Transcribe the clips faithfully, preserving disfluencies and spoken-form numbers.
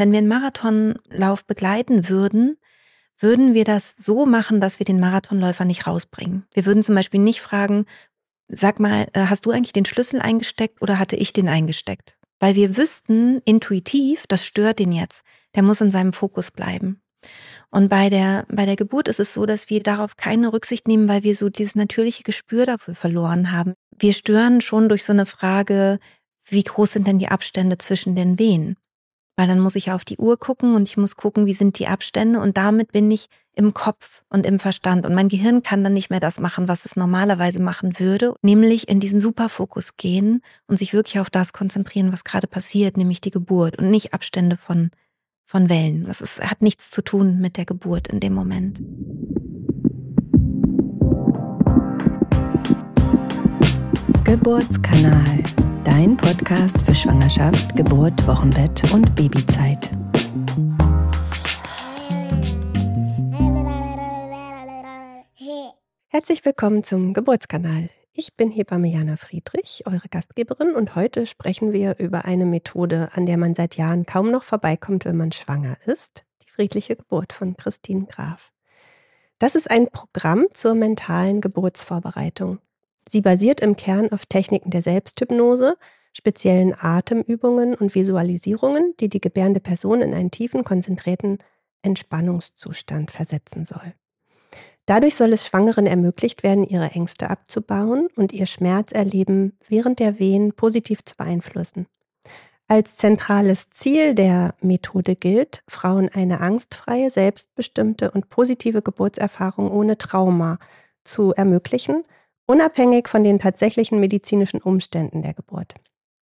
Wenn wir einen Marathonlauf begleiten würden, würden wir das so machen, dass wir den Marathonläufer nicht rausbringen. Wir würden zum Beispiel nicht fragen, sag mal, äh, hast du eigentlich den Schlüssel eingesteckt oder hatte ich den eingesteckt? Weil wir wüssten intuitiv, das stört den jetzt. Der muss in seinem Fokus bleiben. Und bei der, bei der Geburt ist es so, dass wir darauf keine Rücksicht nehmen, weil wir so dieses natürliche Gespür dafür verloren haben. Wir stören schon durch so eine Frage, wie groß sind denn die Abstände zwischen den Wehen? Weil dann muss ich auf die Uhr gucken und ich muss gucken, wie sind die Abstände, und damit bin ich im Kopf und im Verstand. Und mein Gehirn kann dann nicht mehr das machen, was es normalerweise machen würde, nämlich in diesen Superfokus gehen und sich wirklich auf das konzentrieren, was gerade passiert, nämlich die Geburt und nicht Abstände von, von Wellen. Das ist, hat nichts zu tun mit der Geburt in dem Moment. Geburtskanal, dein Podcast für Schwangerschaft, Geburt, Wochenbett und Babyzeit. Herzlich willkommen zum Geburtskanal. Ich bin Hebamme Jana Friedrich, eure Gastgeberin, und heute sprechen wir über eine Methode, an der man seit Jahren kaum noch vorbeikommt, wenn man schwanger ist: die friedliche Geburt von Christine Graf. Das ist ein Programm zur mentalen Geburtsvorbereitung. Sie basiert im Kern auf Techniken der Selbsthypnose, speziellen Atemübungen und Visualisierungen, die die gebärende Person in einen tiefen, konzentrierten Entspannungszustand versetzen soll. Dadurch soll es Schwangeren ermöglicht werden, ihre Ängste abzubauen und ihr Schmerzerleben während der Wehen positiv zu beeinflussen. Als zentrales Ziel der Methode gilt, Frauen eine angstfreie, selbstbestimmte und positive Geburtserfahrung ohne Trauma zu ermöglichen, unabhängig von den tatsächlichen medizinischen Umständen der Geburt.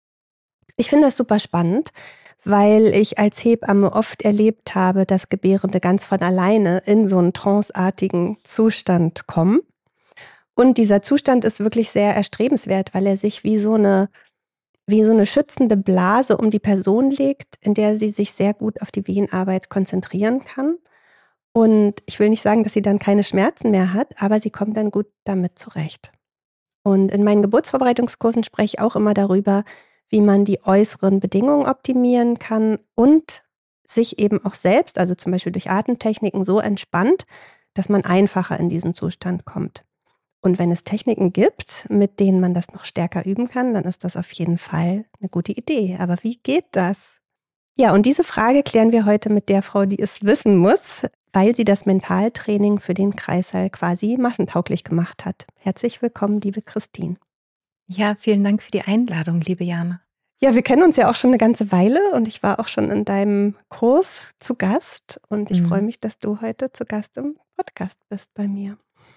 Ich finde das super spannend, weil ich als Hebamme oft erlebt habe, dass Gebärende ganz von alleine in so einen tranceartigen Zustand kommen. Und dieser Zustand ist wirklich sehr erstrebenswert, weil er sich wie so eine, wie so eine schützende Blase um die Person legt, in der sie sich sehr gut auf die Wehenarbeit konzentrieren kann. Und ich will nicht sagen, dass sie dann keine Schmerzen mehr hat, aber sie kommt dann gut damit zurecht. Und in meinen Geburtsvorbereitungskursen spreche ich auch immer darüber, wie man die äußeren Bedingungen optimieren kann und sich eben auch selbst, also zum Beispiel durch Atemtechniken, so entspannt, dass man einfacher in diesen Zustand kommt. Und wenn es Techniken gibt, mit denen man das noch stärker üben kann, dann ist das auf jeden Fall eine gute Idee. Aber wie geht das? Ja, und diese Frage klären wir heute mit der Frau, die es wissen muss, weil sie das Mentaltraining für den Kreissaal quasi massentauglich gemacht hat. Herzlich willkommen, liebe Christine. Ja, vielen Dank für die Einladung, liebe Jana. Ja, wir kennen uns ja auch schon eine ganze Weile und ich war auch schon in deinem Kurs zu Gast und ich mhm. freue mich, dass du heute zu Gast im Podcast bist bei mir.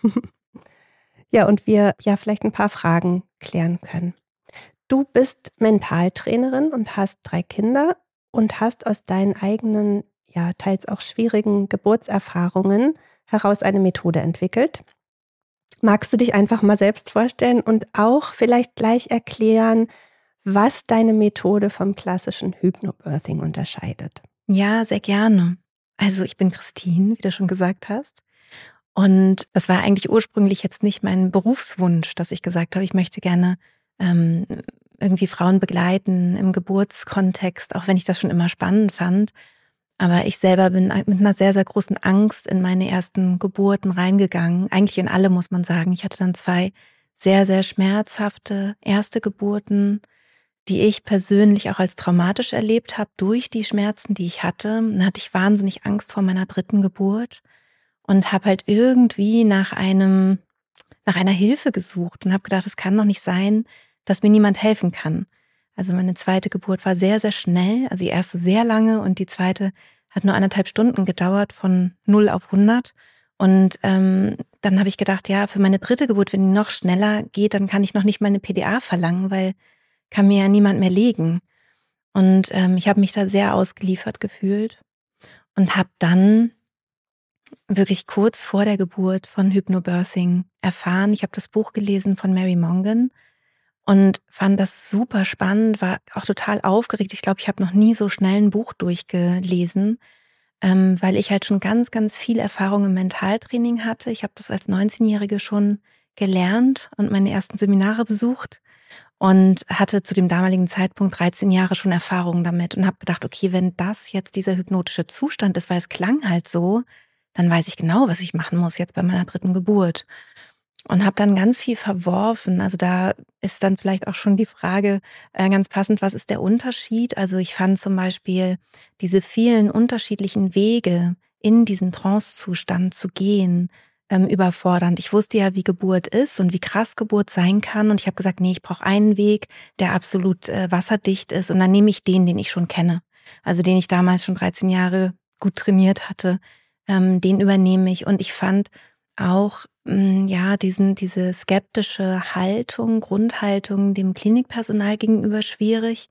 Ja, und wir ja vielleicht ein paar Fragen klären können. Du bist Mentaltrainerin und hast drei Kinder und hast aus deinen eigenen, ja, teils auch schwierigen Geburtserfahrungen heraus eine Methode entwickelt. Magst du dich einfach mal selbst vorstellen und auch vielleicht gleich erklären, was deine Methode vom klassischen Hypnobirthing unterscheidet? Ja, sehr gerne. Also ich bin Christine, wie du schon gesagt hast. Und das war eigentlich ursprünglich jetzt nicht mein Berufswunsch, dass ich gesagt habe, ich möchte gerne ähm, irgendwie Frauen begleiten im Geburtskontext, auch wenn ich das schon immer spannend fand. Aber ich selber bin mit einer sehr, sehr großen Angst in meine ersten Geburten reingegangen. Eigentlich in alle, muss man sagen. Ich hatte dann zwei sehr, sehr schmerzhafte erste Geburten, die ich persönlich auch als traumatisch erlebt habe durch die Schmerzen, die ich hatte. Dann hatte ich wahnsinnig Angst vor meiner dritten Geburt und habe halt irgendwie nach einem, nach einer Hilfe gesucht und habe gedacht, es kann doch nicht sein, dass mir niemand helfen kann. Also meine zweite Geburt war sehr, sehr schnell, also die erste sehr lange und die zweite hat nur anderthalb Stunden gedauert, von null auf hundert. Und ähm, dann habe ich gedacht, ja, für meine dritte Geburt, wenn die noch schneller geht, dann kann ich noch nicht mal eine P D A verlangen, weil kann mir ja niemand mehr legen. Und ähm, ich habe mich da sehr ausgeliefert gefühlt und habe dann wirklich kurz vor der Geburt von Hypnobirthing erfahren. Ich habe das Buch gelesen von Mary Mongan und fand das super spannend, war auch total aufgeregt. Ich glaube, ich habe noch nie so schnell ein Buch durchgelesen, ähm, weil ich halt schon ganz, ganz viel Erfahrung im Mentaltraining hatte. Ich habe das als neunzehnjährige schon gelernt und meine ersten Seminare besucht und hatte zu dem damaligen Zeitpunkt dreizehn Jahre schon Erfahrung damit und habe gedacht, okay, wenn das jetzt dieser hypnotische Zustand ist, weil es klang halt so, dann weiß ich genau, was ich machen muss jetzt bei meiner dritten Geburt. Und habe dann ganz viel verworfen. Also da ist dann vielleicht auch schon die Frage äh, ganz passend, was ist der Unterschied? Also ich fand zum Beispiel diese vielen unterschiedlichen Wege in diesen Trance-Zustand zu gehen, ähm, überfordernd. Ich wusste ja, wie Geburt ist und wie krass Geburt sein kann. Und ich habe gesagt, nee, ich brauche einen Weg, der absolut äh, wasserdicht ist. Und dann nehme ich den, den ich schon kenne. Also den ich damals schon dreizehn Jahre gut trainiert hatte. Ähm, den übernehme ich. Und ich fand auch mh, ja diesen diese skeptische Haltung, Grundhaltung dem Klinikpersonal gegenüber schwierig.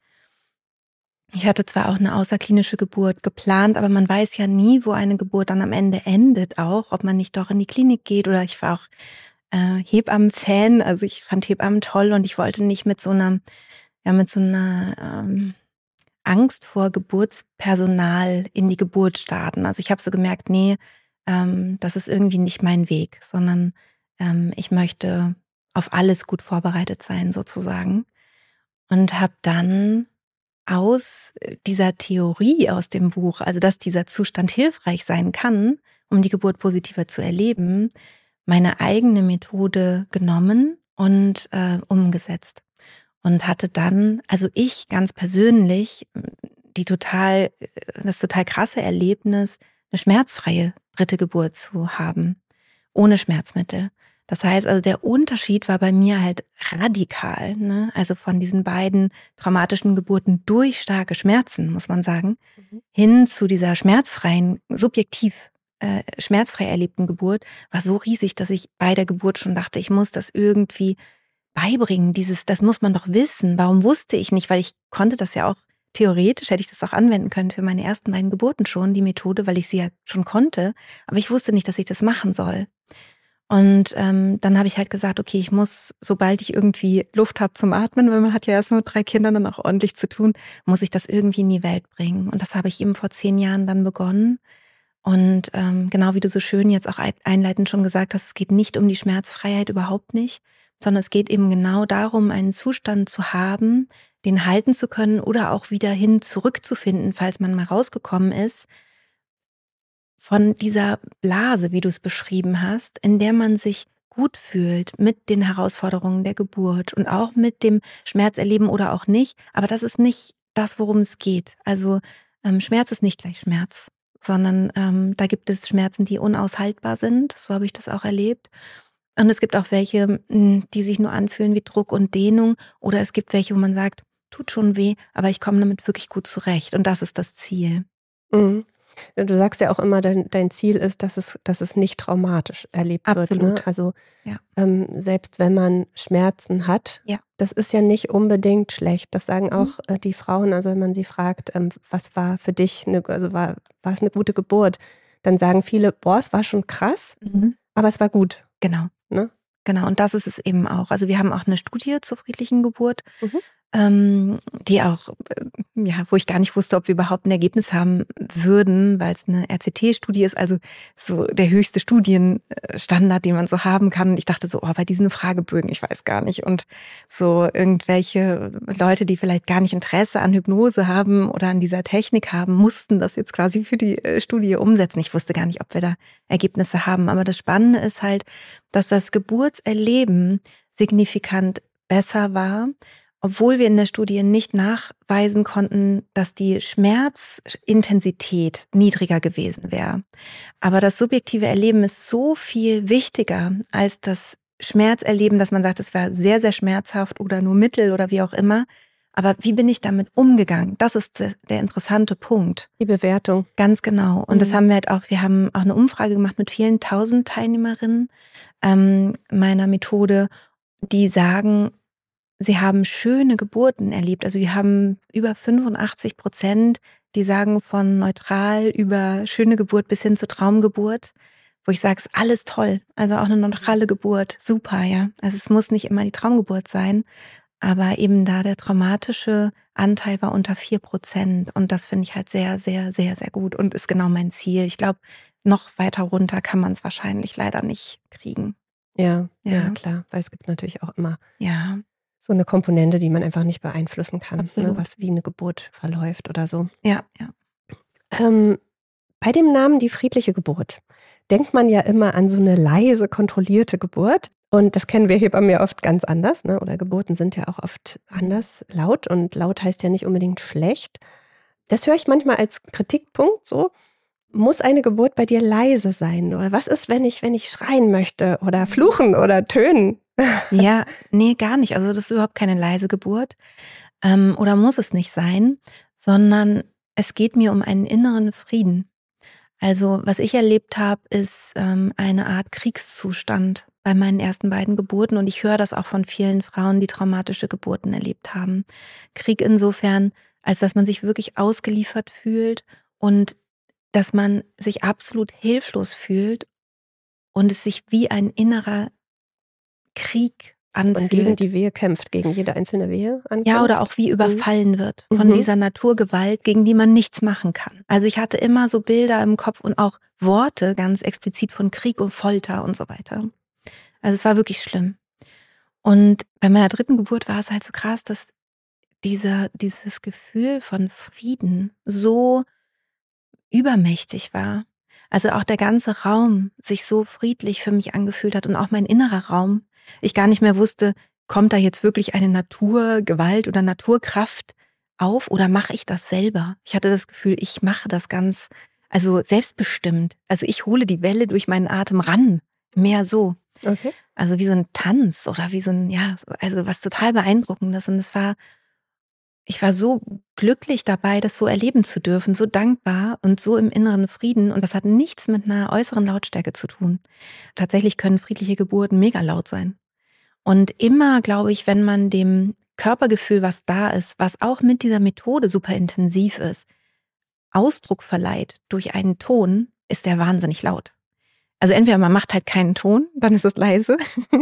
Ich hatte zwar auch eine außerklinische Geburt geplant, aber man weiß ja nie, wo eine Geburt dann am Ende endet auch, ob man nicht doch in die Klinik geht oder ich war auch äh, Hebammen-Fan, also ich fand Hebammen toll und ich wollte nicht mit so einer, ja, mit so einer ähm, Angst vor Geburtspersonal in die Geburt starten. Also ich habe so gemerkt, nee, ähm, das ist irgendwie nicht mein Weg, sondern ähm, ich möchte auf alles gut vorbereitet sein sozusagen. Und habe dann aus dieser Theorie aus dem Buch, also dass dieser Zustand hilfreich sein kann, um die Geburt positiver zu erleben, meine eigene Methode genommen und äh, umgesetzt. Und hatte dann, also ich ganz persönlich, die total, das total krasse Erlebnis, eine schmerzfreie dritte Geburt zu haben, ohne Schmerzmittel. Das heißt also, der Unterschied war bei mir halt radikal, ne? Also von diesen beiden traumatischen Geburten durch starke Schmerzen, muss man sagen, Mhm. hin zu dieser schmerzfreien, subjektiv äh, schmerzfrei erlebten Geburt, war so riesig, dass ich bei der Geburt schon dachte, ich muss das irgendwie beibringen. Dieses, das muss man doch wissen. Warum wusste ich nicht? Weil ich konnte das ja auch, theoretisch hätte ich das auch anwenden können für meine ersten beiden Geburten schon, die Methode, weil ich sie ja schon konnte. Aber ich wusste nicht, dass ich das machen soll. Und ähm, dann habe ich halt gesagt, okay, ich muss, sobald ich irgendwie Luft habe zum Atmen, weil man hat ja erst mit drei Kindern dann auch ordentlich zu tun, muss ich das irgendwie in die Welt bringen. Und das habe ich eben vor zehn Jahren dann begonnen. Und ähm, genau wie du so schön jetzt auch einleitend schon gesagt hast, es geht nicht um die Schmerzfreiheit, überhaupt nicht, sondern es geht eben genau darum, einen Zustand zu haben, den halten zu können oder auch wieder hin zurückzufinden, falls man mal rausgekommen ist, von dieser Blase, wie du es beschrieben hast, in der man sich gut fühlt mit den Herausforderungen der Geburt und auch mit dem Schmerzerleben oder auch nicht. Aber das ist nicht das, worum es geht. Also ähm, Schmerz ist nicht gleich Schmerz, sondern ähm, da gibt es Schmerzen, die unaushaltbar sind. So habe ich das auch erlebt. Und es gibt auch welche, mh, die sich nur anfühlen wie Druck und Dehnung. Oder es gibt welche, wo man sagt, tut schon weh, aber ich komme damit wirklich gut zurecht. Und das ist das Ziel. Mhm. Du sagst ja auch immer, dein, dein Ziel ist, dass es, dass es nicht traumatisch erlebt wird. Ne? Absolut. Also Ja. ähm, selbst wenn man Schmerzen hat, Ja. das ist ja nicht unbedingt schlecht. Das sagen Mhm. auch äh, die Frauen, also wenn man sie fragt, ähm, was war für dich, eine, also war, war es eine gute Geburt, dann sagen viele, boah, es war schon krass, Mhm. aber es war gut. Genau. Ne? Genau, und das ist es eben auch. Also wir haben auch eine Studie zur friedlichen Geburt, Mhm. ähm, die auch, äh, ja, wo ich gar nicht wusste, ob wir überhaupt ein Ergebnis haben würden, weil es eine R C T-Studie ist, also so der höchste Studienstandard, den man so haben kann. Und ich dachte so, oh, bei diesen Fragebögen, ich weiß gar nicht. Und so irgendwelche Leute, die vielleicht gar nicht Interesse an Hypnose haben oder an dieser Technik haben, mussten das jetzt quasi für die äh, Studie umsetzen. Ich wusste gar nicht, ob wir da Ergebnisse haben. Aber das Spannende ist halt, dass das Geburtserleben signifikant besser war, obwohl wir in der Studie nicht nachweisen konnten, dass die Schmerzintensität niedriger gewesen wäre. Aber das subjektive Erleben ist so viel wichtiger als das Schmerzerleben, dass man sagt, es war sehr, sehr schmerzhaft oder nur mittel oder wie auch immer. Aber wie bin ich damit umgegangen? Das ist der interessante Punkt. Die Bewertung. Ganz genau. Und Mhm. das haben wir halt auch, wir haben auch eine Umfrage gemacht mit vielen tausend Teilnehmerinnen ähm, meiner Methode, die sagen, sie haben schöne Geburten erlebt. Also wir haben über fünfundachtzig Prozent, die sagen von neutral über schöne Geburt bis hin zur Traumgeburt, wo ich sage, es ist alles toll. Also auch eine neutrale Geburt, super, ja. Also es muss nicht immer die Traumgeburt sein, aber eben da der traumatische Anteil war unter vier Prozent und das finde ich halt sehr, sehr, sehr, sehr gut und ist genau mein Ziel. Ich glaube, noch weiter runter kann man es wahrscheinlich leider nicht kriegen. Ja, ja, Ja. klar, weil es gibt natürlich auch immer Ja. so eine Komponente, die man einfach nicht beeinflussen kann, Absolut. Ne, was wie eine Geburt verläuft oder so. Ja, ja. Ähm, bei dem Namen die friedliche Geburt denkt man ja immer an so eine leise, kontrollierte Geburt. Und das kennen wir hier bei mir oft ganz anders. Ne? Oder Geburten sind ja auch oft anders laut. Und laut heißt ja nicht unbedingt schlecht. Das höre ich manchmal als Kritikpunkt so. Muss eine Geburt bei dir leise sein? Oder was ist, wenn ich, wenn ich schreien möchte oder fluchen oder tönen? Ja, nee, gar nicht. Also das ist überhaupt keine leise Geburt. Ähm, oder muss es nicht sein, sondern es geht mir um einen inneren Frieden. Also was ich erlebt habe, ist ähm, eine Art Kriegszustand bei meinen ersten beiden Geburten. Und ich höre das auch von vielen Frauen, die traumatische Geburten erlebt haben. Krieg insofern, als dass man sich wirklich ausgeliefert fühlt und dass man sich absolut hilflos fühlt und es sich wie ein innerer Krieg Dass man gegen anfühlt. die Wehe kämpft, gegen jede einzelne Wehe ankämpft. Ja, oder auch wie überfallen wird von Mhm. dieser Naturgewalt, gegen die man nichts machen kann. Also ich hatte immer so Bilder im Kopf und auch Worte ganz explizit von Krieg und Folter und so weiter. Also es war wirklich schlimm. Und bei meiner dritten Geburt war es halt so krass, dass dieser, dieses Gefühl von Frieden so übermächtig war. Also auch der ganze Raum sich so friedlich für mich angefühlt hat und auch mein innerer Raum. Ich gar nicht mehr wusste, kommt da jetzt wirklich eine Naturgewalt oder Naturkraft auf oder mache ich das selber? Ich hatte das Gefühl, ich mache das ganz, also selbstbestimmt. Also ich hole die Welle durch meinen Atem ran. Mehr so. Okay. Also wie so ein Tanz oder wie so ein, ja, also was total Beeindruckendes. Und es war, ich war so glücklich dabei, das so erleben zu dürfen, so dankbar und so im inneren Frieden. Und das hat nichts mit einer äußeren Lautstärke zu tun. Tatsächlich können friedliche Geburten mega laut sein. Und immer, glaube ich, wenn man dem Körpergefühl, was da ist, was auch mit dieser Methode super intensiv ist, Ausdruck verleiht durch einen Ton, ist der wahnsinnig laut. Also entweder man macht halt keinen Ton, dann ist es leise,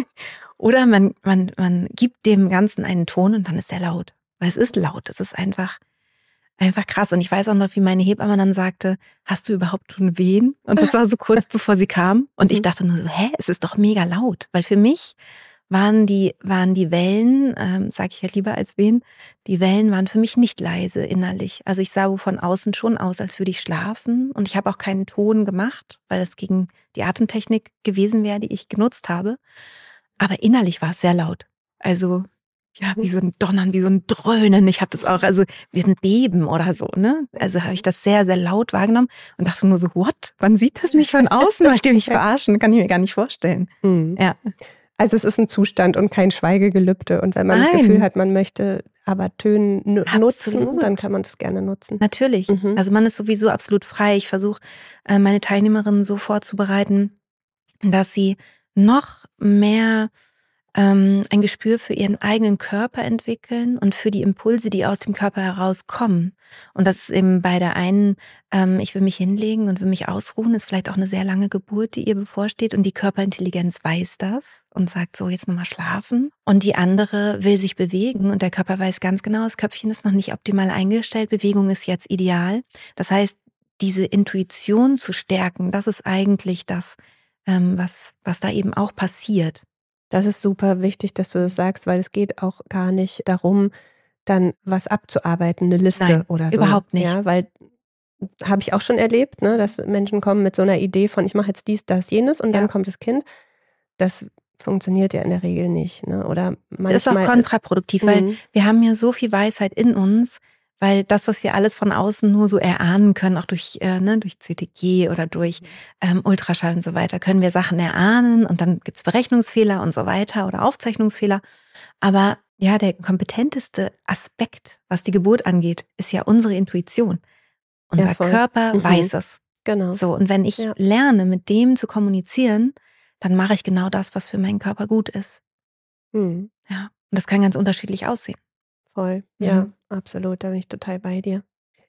oder man, man, man gibt dem Ganzen einen Ton und dann ist er laut. Weil es ist laut, es ist einfach, einfach krass. Und ich weiß auch noch, wie meine Hebamme dann sagte, hast du überhaupt schon Wehen? Und das war so kurz bevor sie kam. Und ich dachte nur so, hä, es ist doch mega laut. Weil für mich waren die, waren die Wellen, ähm, sage ich ja lieber als Wehen, die Wellen waren für mich nicht leise innerlich. Also ich sah von außen schon aus, als würde ich schlafen. Und ich habe auch keinen Ton gemacht, weil es gegen die Atemtechnik gewesen wäre, die ich genutzt habe. Aber innerlich war es sehr laut. Also ja, wie so ein Donnern, wie so ein Dröhnen. Ich habe das auch, also wie ein Beben oder so, ne? Also habe ich das sehr, sehr laut wahrgenommen und dachte nur so, what? Man sieht das nicht von außen, wollt ihr mich verarschen? Kann ich mir gar nicht vorstellen. Mhm. Ja. Also es ist ein Zustand und kein Schweigegelübde. Und wenn man Nein. das Gefühl hat, man möchte aber Tönen nu- nutzen, Absolut. dann kann man das gerne nutzen. Natürlich. Mhm. Also man ist sowieso absolut frei. Ich versuche, äh, meine Teilnehmerinnen so vorzubereiten, dass sie noch mehr ähm, ein Gespür für ihren eigenen Körper entwickeln und für die Impulse, die aus dem Körper herauskommen. Und das ist eben bei der einen, ähm, ich will mich hinlegen und will mich ausruhen, ist vielleicht auch eine sehr lange Geburt, die ihr bevorsteht und die Körperintelligenz weiß das und sagt so, jetzt nochmal schlafen. Und die andere will sich bewegen und der Körper weiß ganz genau, das Köpfchen ist noch nicht optimal eingestellt, Bewegung ist jetzt ideal. Das heißt, diese Intuition zu stärken, das ist eigentlich das, ähm, was, was da eben auch passiert. Das ist super wichtig, dass du das sagst, weil es geht auch gar nicht darum, dann was abzuarbeiten, eine Liste Nein, oder so. überhaupt nicht. Ja, weil habe ich auch schon erlebt, ne, dass Menschen kommen mit so einer Idee von, ich mache jetzt dies, das, jenes und Ja. dann kommt das Kind. Das funktioniert ja in der Regel nicht. Ne? Oder manchmal, ist auch kontraproduktiv, weil Mhm. wir haben ja so viel Weisheit in uns, weil das, was wir alles von außen nur so erahnen können, auch durch, äh, ne, durch C T G oder durch ähm, Ultraschall und so weiter, können wir Sachen erahnen und dann gibt's Berechnungsfehler und so weiter oder Aufzeichnungsfehler. Aber ja, der kompetenteste Aspekt, was die Geburt angeht, ist ja unsere Intuition. Unser Ja, voll. Körper Mhm. weiß es. Genau. So, und wenn ich Ja. lerne, mit dem zu kommunizieren, dann mache ich genau das, was für meinen Körper gut ist. Mhm. Ja, und das kann ganz unterschiedlich aussehen. Voll. Mhm. Ja, absolut. Da bin ich total bei dir.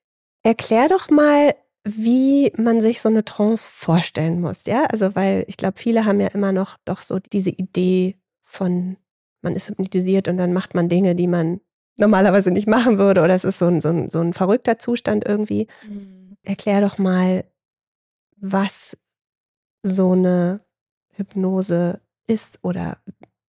Erklär doch mal, wie man sich so eine Trance vorstellen muss. Ja, also weil ich glaube, viele haben ja immer noch doch so diese Idee von, man ist hypnotisiert und dann macht man Dinge, die man normalerweise nicht machen würde, oder es ist so ein, so ein, so ein verrückter Zustand irgendwie. Mhm. Erklär doch mal, was so eine Hypnose ist oder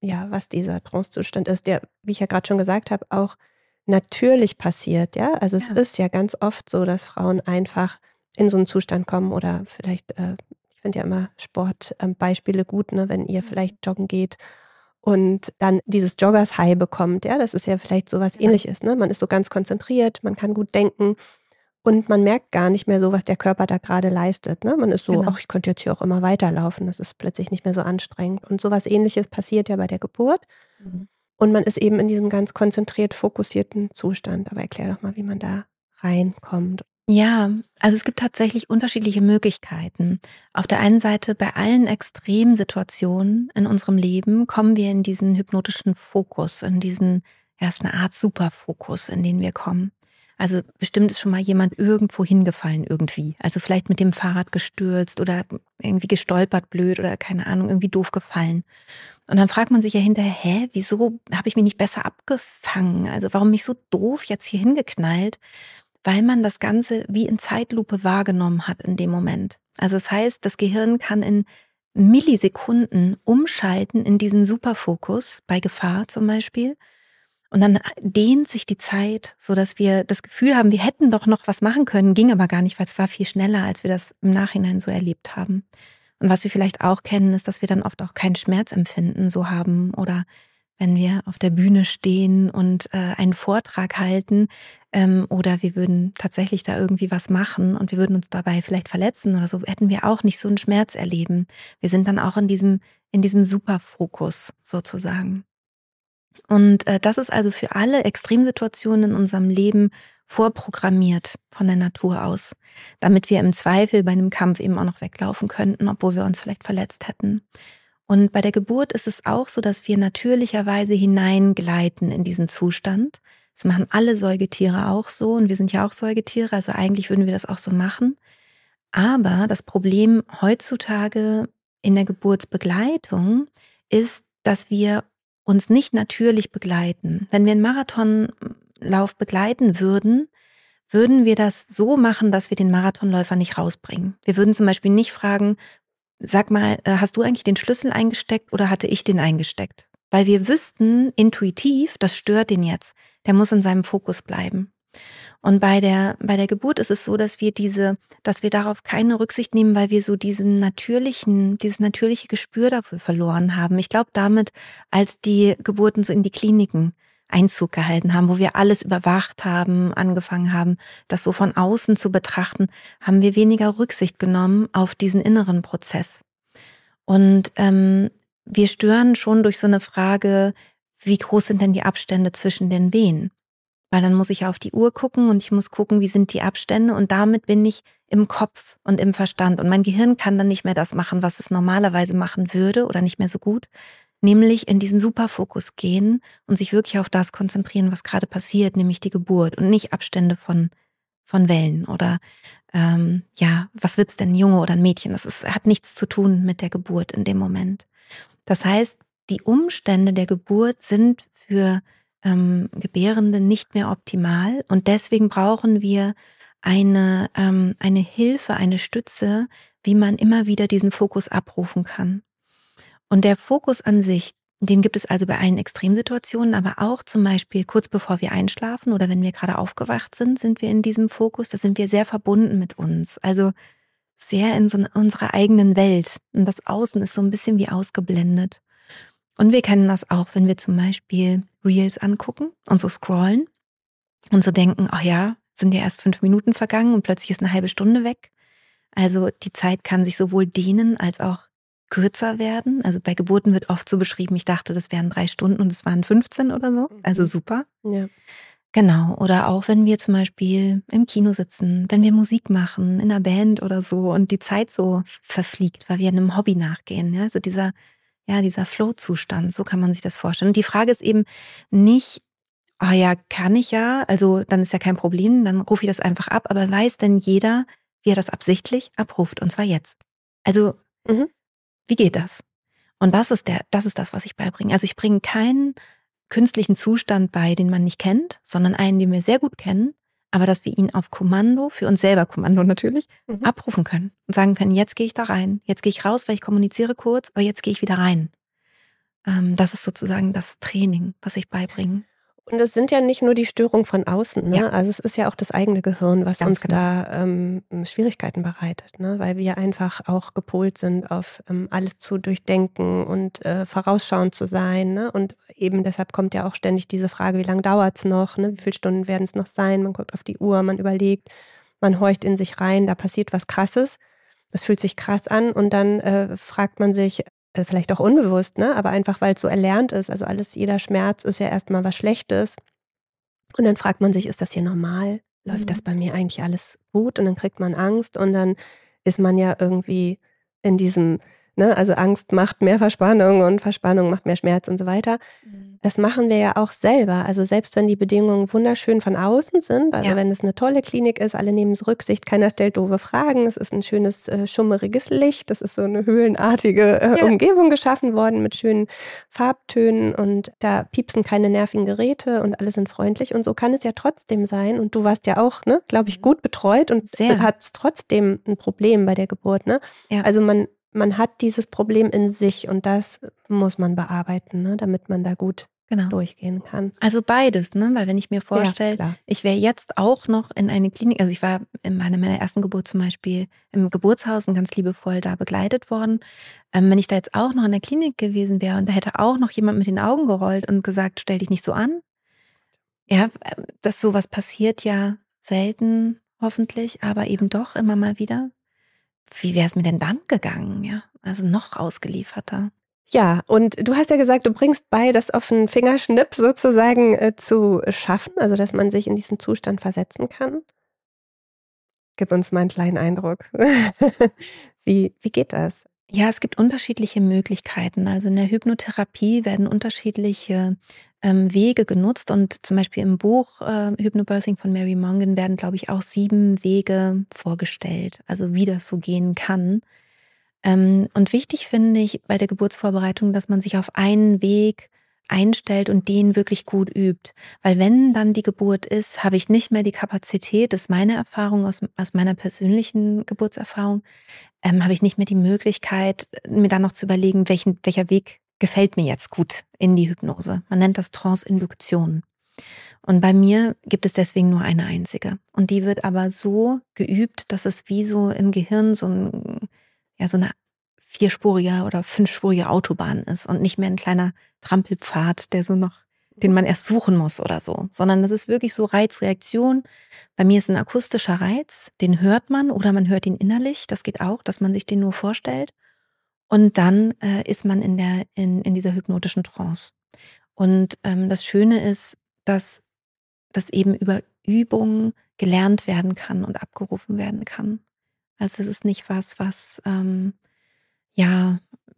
ja, was dieser Trancezustand ist, der, wie ich ja gerade schon gesagt habe, auch natürlich passiert, ja. Also es Ja, ist ja ganz oft so, dass Frauen einfach in so einen Zustand kommen oder vielleicht, äh, ich finde ja immer Sportbeispiele gut, ne, wenn ihr mhm, vielleicht joggen geht und dann dieses Joggers-High bekommt, ja. Das ist ja vielleicht so was genau, Ähnliches, ne? Man ist so ganz konzentriert, man kann gut denken und man merkt gar nicht mehr so, was der Körper da gerade leistet, ne? Man ist so: genau. „Ach, ich könnte jetzt hier auch immer weiterlaufen.“ Das ist plötzlich nicht mehr so anstrengend. Und so was Ähnliches passiert ja bei der Geburt. Mhm. Und man ist eben in diesem ganz konzentriert fokussierten Zustand. Aber erklär doch mal, wie man da reinkommt. Ja, also es gibt tatsächlich unterschiedliche Möglichkeiten. Auf der einen Seite, bei allen Extremsituationen in unserem Leben kommen wir in diesen hypnotischen Fokus, in diesen, ja, ist eine Art Superfokus, in den wir kommen. Also bestimmt ist schon mal jemand irgendwo hingefallen irgendwie. Also vielleicht mit dem Fahrrad gestürzt oder irgendwie gestolpert blöd oder keine Ahnung, irgendwie doof gefallen. Und dann fragt man sich ja hinterher, hä, wieso habe ich mich nicht besser abgefangen? Also warum mich so doof jetzt hier hingeknallt? Weil man das Ganze wie in Zeitlupe wahrgenommen hat in dem Moment. Also das heißt, das Gehirn kann in Millisekunden umschalten in diesen Superfokus, bei Gefahr zum Beispiel. Und dann dehnt sich die Zeit, sodass wir das Gefühl haben, wir hätten doch noch was machen können, ging aber gar nicht, weil es war viel schneller, als wir das im Nachhinein so erlebt haben. Und was wir vielleicht auch kennen, ist, dass wir dann oft auch kein Schmerzempfinden so haben oder wenn wir auf der Bühne stehen und äh, einen Vortrag halten ähm, oder wir würden tatsächlich da irgendwie was machen und wir würden uns dabei vielleicht verletzen oder so, hätten wir auch nicht so einen Schmerz erleben. Wir sind dann auch in diesem, in diesem Superfokus sozusagen. Und äh, das ist also für alle Extremsituationen in unserem Leben vorprogrammiert von der Natur aus, damit wir im Zweifel bei einem Kampf eben auch noch weglaufen könnten, obwohl wir uns vielleicht verletzt hätten. Und bei der Geburt ist es auch so, dass wir natürlicherweise hineingleiten in diesen Zustand. Das machen alle Säugetiere auch so und wir sind ja auch Säugetiere, also eigentlich würden wir das auch so machen. Aber das Problem heutzutage in der Geburtsbegleitung ist, dass wir uns nicht natürlich begleiten. Wenn wir einen Marathonlauf begleiten würden, würden wir das so machen, dass wir den Marathonläufer nicht rausbringen. Wir würden zum Beispiel nicht fragen, sag mal, äh, hast du eigentlich den Schlüssel eingesteckt oder hatte ich den eingesteckt? Weil wir wüssten intuitiv, das stört den jetzt. Der muss in seinem Fokus bleiben. Und bei der, bei der Geburt ist es so, dass wir diese, dass wir darauf keine Rücksicht nehmen, weil wir so diesen natürlichen, dieses natürliche Gespür dafür verloren haben. Ich glaube damit, als die Geburten so in die Kliniken Einzug gehalten haben, wo wir alles überwacht haben, angefangen haben, das so von außen zu betrachten, haben wir weniger Rücksicht genommen auf diesen inneren Prozess. Und ähm, wir stören schon durch so eine Frage, wie groß sind denn die Abstände zwischen den Wehen? Weil dann muss ich auf die Uhr gucken und ich muss gucken, wie sind die Abstände und damit bin ich im Kopf und im Verstand und mein Gehirn kann dann nicht mehr das machen, was es normalerweise machen würde oder nicht mehr so gut, nämlich in diesen Superfokus gehen und sich wirklich auf das konzentrieren, was gerade passiert, nämlich die Geburt und nicht Abstände von, von Wellen oder ähm, ja, was wird's denn, ein Junge oder ein Mädchen? Das ist, hat nichts zu tun mit der Geburt in dem Moment. Das heißt, die Umstände der Geburt sind für ähm, Gebärende nicht mehr optimal und deswegen brauchen wir eine, ähm, eine Hilfe, eine Stütze, wie man immer wieder diesen Fokus abrufen kann. Und der Fokus an sich, den gibt es also bei allen Extremsituationen, aber auch zum Beispiel kurz bevor wir einschlafen oder wenn wir gerade aufgewacht sind, sind wir in diesem Fokus, da sind wir sehr verbunden mit uns. Also sehr in so unserer eigenen Welt. Und das Außen ist so ein bisschen wie ausgeblendet. Und wir kennen das auch, wenn wir zum Beispiel Reels angucken und so scrollen und so denken, ach ja, sind ja erst fünf Minuten vergangen und plötzlich ist eine halbe Stunde weg. Also die Zeit kann sich sowohl dehnen als auch kürzer werden. Also bei Geburten wird oft so beschrieben, ich dachte, das wären drei Stunden und es waren fünfzehn oder so. Also Mhm. super. Ja. Genau, oder auch wenn wir zum Beispiel im Kino sitzen, wenn wir Musik machen, in einer Band oder so und die Zeit so verfliegt, weil wir einem Hobby nachgehen. Ja? Also dieser, ja, dieser Flow-Zustand, so kann man sich das vorstellen. Und die Frage ist eben nicht, ah ja, kann ich ja, also dann ist ja kein Problem, dann rufe ich das einfach ab, aber weiß denn jeder, wie er das absichtlich abruft und zwar jetzt? Also, Mhm. wie geht das? Und das ist der, das ist das, was ich beibringe. Also ich bringe keinen künstlichen Zustand bei, den man nicht kennt, sondern einen, den wir sehr gut kennen, aber dass wir ihn auf Kommando, für uns selber Kommando natürlich, Mhm. abrufen können und sagen können, jetzt gehe ich da rein, jetzt gehe ich raus, weil ich kommuniziere kurz, aber jetzt gehe ich wieder rein. Ähm, das ist sozusagen das Training, was ich beibringe. Und es sind ja nicht nur die Störungen von außen, ne? Ja. Also es ist ja auch das eigene Gehirn, was Ganz uns genau. da ähm, Schwierigkeiten bereitet, ne? Weil wir einfach auch gepolt sind, auf ähm, alles zu durchdenken und äh, vorausschauend zu sein, ne? Und eben deshalb kommt ja auch ständig diese Frage, wie lange dauert's noch, ne? Wie viele Stunden werden es noch sein? Man guckt auf die Uhr, man überlegt, man horcht in sich rein, da passiert was Krasses. Das fühlt sich krass an und dann äh, fragt man sich, äh, vielleicht auch unbewusst, ne? Aber einfach, weil es so erlernt ist, also alles, jeder Schmerz ist ja erstmal was Schlechtes. Und dann fragt man sich, ist das hier normal? Läuft das Mhm. bei mir eigentlich alles gut? Und dann kriegt man Angst und dann ist man ja irgendwie in diesem, ne, also Angst macht mehr Verspannung und Verspannung macht mehr Schmerz und so weiter. Mhm. Das machen wir ja auch selber. Also selbst wenn die Bedingungen wunderschön von außen sind, also Ja. wenn es eine tolle Klinik ist, alle nehmen es Rücksicht, keiner stellt doofe Fragen, es ist ein schönes äh, schummeriges Licht, es ist so eine höhlenartige äh, Ja. Umgebung geschaffen worden mit schönen Farbtönen und da piepsen keine nervigen Geräte und alle sind freundlich und so kann es ja trotzdem sein und du warst ja auch, ne, glaube ich, gut betreut und Sehr. hattest trotzdem ein Problem bei der Geburt, ne? Ja. Also man man hat dieses Problem in sich und das muss man bearbeiten, ne, damit man da gut Genau. durchgehen kann. Also beides, ne? Weil wenn ich mir vorstelle, Ja, ich wäre jetzt auch noch in eine Klinik, also ich war in meiner, meiner ersten Geburt zum Beispiel im Geburtshaus und ganz liebevoll da begleitet worden. Ähm, wenn ich da jetzt auch noch in der Klinik gewesen wäre und da hätte auch noch jemand mit den Augen gerollt und gesagt, stell dich nicht so an. Ja, dass sowas passiert ja selten, hoffentlich, aber eben doch immer mal wieder. Wie wäre es mir denn dann gegangen, ja? Also noch ausgelieferter. Ja, und du hast ja gesagt, du bringst bei, das auf einen Fingerschnipp sozusagen äh, zu schaffen, also dass man sich in diesen Zustand versetzen kann. Gib uns mal einen kleinen Eindruck. Wie, wie geht das? Ja, es gibt unterschiedliche Möglichkeiten. Also in der Hypnotherapie werden unterschiedliche ähm, Wege genutzt und zum Beispiel im Buch äh, Hypnobirthing von Mary Mongan werden, glaube ich, auch sieben Wege vorgestellt, also wie das so gehen kann. Ähm, und wichtig finde ich bei der Geburtsvorbereitung, dass man sich auf einen Weg einstellt und den wirklich gut übt. Weil wenn dann die Geburt ist, habe ich nicht mehr die Kapazität, das ist meine Erfahrung aus, aus meiner persönlichen Geburtserfahrung, ähm, habe ich nicht mehr die Möglichkeit, mir dann noch zu überlegen, welchen, welcher Weg gefällt mir jetzt gut in die Hypnose. Man nennt das Trance-Induktion. Und bei mir gibt es deswegen nur eine einzige. Und die wird aber so geübt, dass es wie so im Gehirn so, ein, ja, so eine vierspurige oder fünfspurige Autobahn ist und nicht mehr ein kleiner Trampelpfad, der so noch, den man erst suchen muss oder so, sondern das ist wirklich so Reizreaktion. Bei mir ist ein akustischer Reiz, den hört man oder man hört ihn innerlich. Das geht auch, dass man sich den nur vorstellt. Und dann äh, ist man in, der, in, in dieser hypnotischen Trance. Und ähm, das Schöne ist, dass das eben über Übungen gelernt werden kann und abgerufen werden kann. Also es ist nicht was, was ähm, ja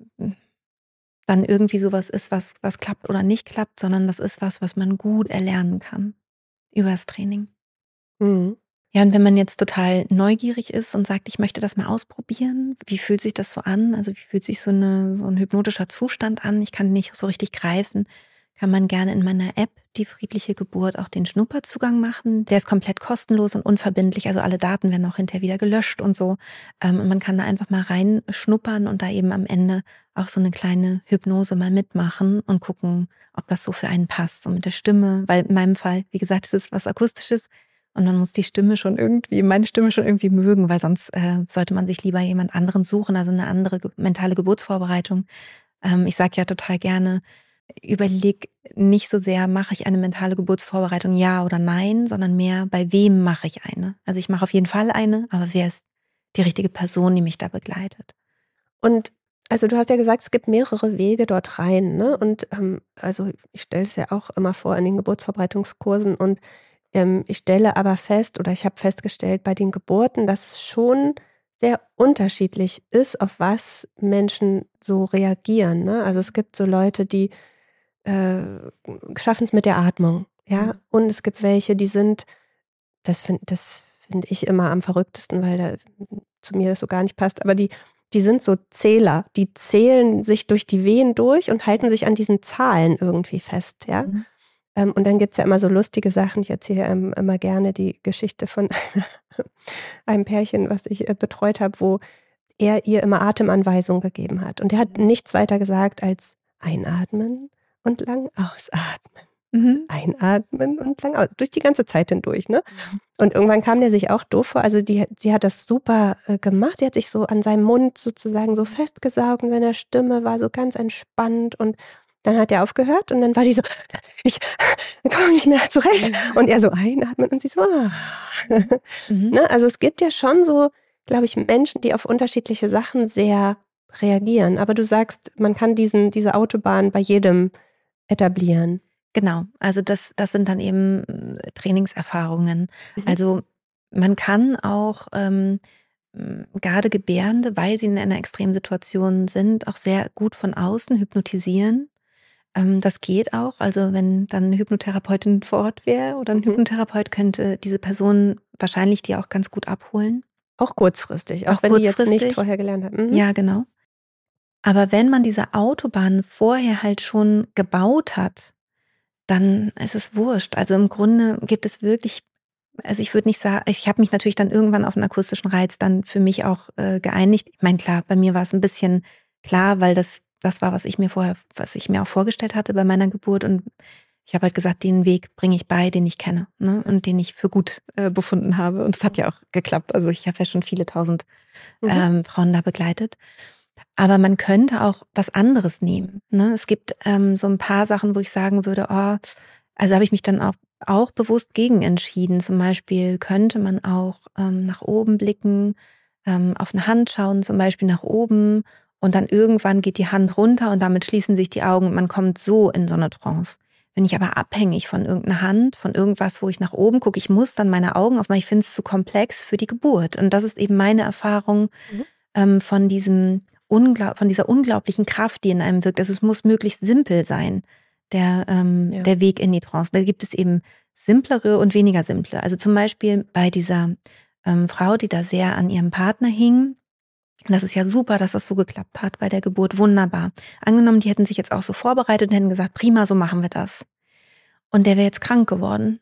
dann irgendwie sowas ist, was, was klappt oder nicht klappt, sondern das ist was, was man gut erlernen kann übers Training. Mhm. Ja, und wenn man jetzt total neugierig ist und sagt, ich möchte das mal ausprobieren, wie fühlt sich das so an? Also wie fühlt sich so, eine, so ein hypnotischer Zustand an? Ich kann nicht so richtig greifen. Kann man gerne in meiner App, die friedliche Geburt, auch den Schnupperzugang machen. Der ist komplett kostenlos und unverbindlich. Also alle Daten werden auch hinterher wieder gelöscht und so. Ähm, und man kann da einfach mal reinschnuppern und da eben am Ende auch so eine kleine Hypnose mal mitmachen und gucken, ob das so für einen passt. So mit der Stimme, weil in meinem Fall, wie gesagt, es ist was Akustisches. Und man muss die Stimme schon irgendwie, meine Stimme schon irgendwie mögen, weil sonst äh, sollte man sich lieber jemand anderen suchen, also eine andere ge- mentale Geburtsvorbereitung. Ähm, ich sage ja total gerne, überleg nicht so sehr, mache ich eine mentale Geburtsvorbereitung, ja oder nein, sondern mehr, bei wem mache ich eine. Also ich mache auf jeden Fall eine, aber wer ist die richtige Person, die mich da begleitet? Und also du hast ja gesagt, es gibt mehrere Wege dort rein, ne? Und ähm, also ich stelle es ja auch immer vor in den Geburtsvorbereitungskursen und ähm, ich stelle aber fest oder ich habe festgestellt bei den Geburten, dass es schon sehr unterschiedlich ist, auf was Menschen so reagieren, ne? Also es gibt so Leute, die äh, schaffen es mit der Atmung, ja, Mhm. und es gibt welche, die sind, das finde das finde ich immer am verrücktesten, weil da zu mir das so gar nicht passt, aber die die sind so Zähler, die zählen sich durch die Wehen durch und halten sich an diesen Zahlen irgendwie fest, ja. Mhm. Ähm, und dann gibt's ja immer so lustige Sachen. Ich erzähle ähm, immer gerne die Geschichte von einem Pärchen, was ich äh, betreut habe, wo er ihr immer Atemanweisungen gegeben hat. Und er hat nichts weiter gesagt als einatmen und lang ausatmen. Mhm. Einatmen und lang aus. Durch die ganze Zeit hindurch, ne? Mhm. Und irgendwann kam der sich auch doof vor. Also die, sie hat das super äh, gemacht. Sie hat sich so an seinem Mund sozusagen so festgesaugt und seine Stimme war so ganz entspannt. Und dann hat er aufgehört und dann war die so, ich komme nicht mehr zurecht. Und er so einatmen und sie so, ah. Mhm. Ne? Also es gibt ja schon so, glaube ich, Menschen, die auf unterschiedliche Sachen sehr reagieren. Aber du sagst, man kann diesen, diese Autobahn bei jedem etablieren. Genau, also das, das sind dann eben äh, Trainingserfahrungen. Mhm. Also man kann auch ähm, m, gerade Gebärende, weil sie in einer extremen Situation sind, auch sehr gut von außen hypnotisieren. Ähm, das geht auch. Also wenn dann eine Hypnotherapeutin vor Ort wäre oder ein Mhm. Hypnotherapeut, könnte diese Person wahrscheinlich die auch ganz gut abholen. Auch kurzfristig, auch, Auch wenn die jetzt nicht kurzfristig. vorher gelernt hat. Mhm. Ja, genau. Aber wenn man diese Autobahn vorher halt schon gebaut hat, dann ist es wurscht. Also im Grunde gibt es wirklich, also ich würde nicht sagen, ich habe mich natürlich dann irgendwann auf einen akustischen Reiz dann für mich auch äh, geeinigt. Ich meine, klar, bei mir war es ein bisschen klar, weil das das war, was ich mir vorher, was ich mir auch vorgestellt hatte bei meiner Geburt. Und ich habe halt gesagt, den Weg bringe ich bei, den ich kenne, ne? Und den ich für gut äh, befunden habe. Und es hat ja auch geklappt. Also ich habe ja schon viele tausend Mhm. ähm, Frauen da begleitet. Aber man könnte auch was anderes nehmen, ne? Es gibt ähm, so ein paar Sachen, wo ich sagen würde, oh, also habe ich mich dann auch, auch bewusst gegen entschieden. Zum Beispiel könnte man auch ähm, nach oben blicken, ähm, auf eine Hand schauen, zum Beispiel nach oben. Und dann irgendwann geht die Hand runter und damit schließen sich die Augen und man kommt so in so eine Trance. Bin ich aber abhängig von irgendeiner Hand, von irgendwas, wo ich nach oben gucke, ich muss dann meine Augen aufmachen, ich finde es zu komplex für die Geburt. Und das ist eben meine Erfahrung Mhm. ähm, von diesem Unglaub, von dieser unglaublichen Kraft, die in einem wirkt. Also es muss möglichst simpel sein, der, ähm, Ja. der Weg in die Trance. Da gibt es eben simplere und weniger simple. Also zum Beispiel bei dieser ähm, Frau, die da sehr an ihrem Partner hing. Das ist ja super, dass das so geklappt hat bei der Geburt. Wunderbar. Angenommen, die hätten sich jetzt auch so vorbereitet und hätten gesagt, prima, so machen wir das. Und der wäre jetzt krank geworden.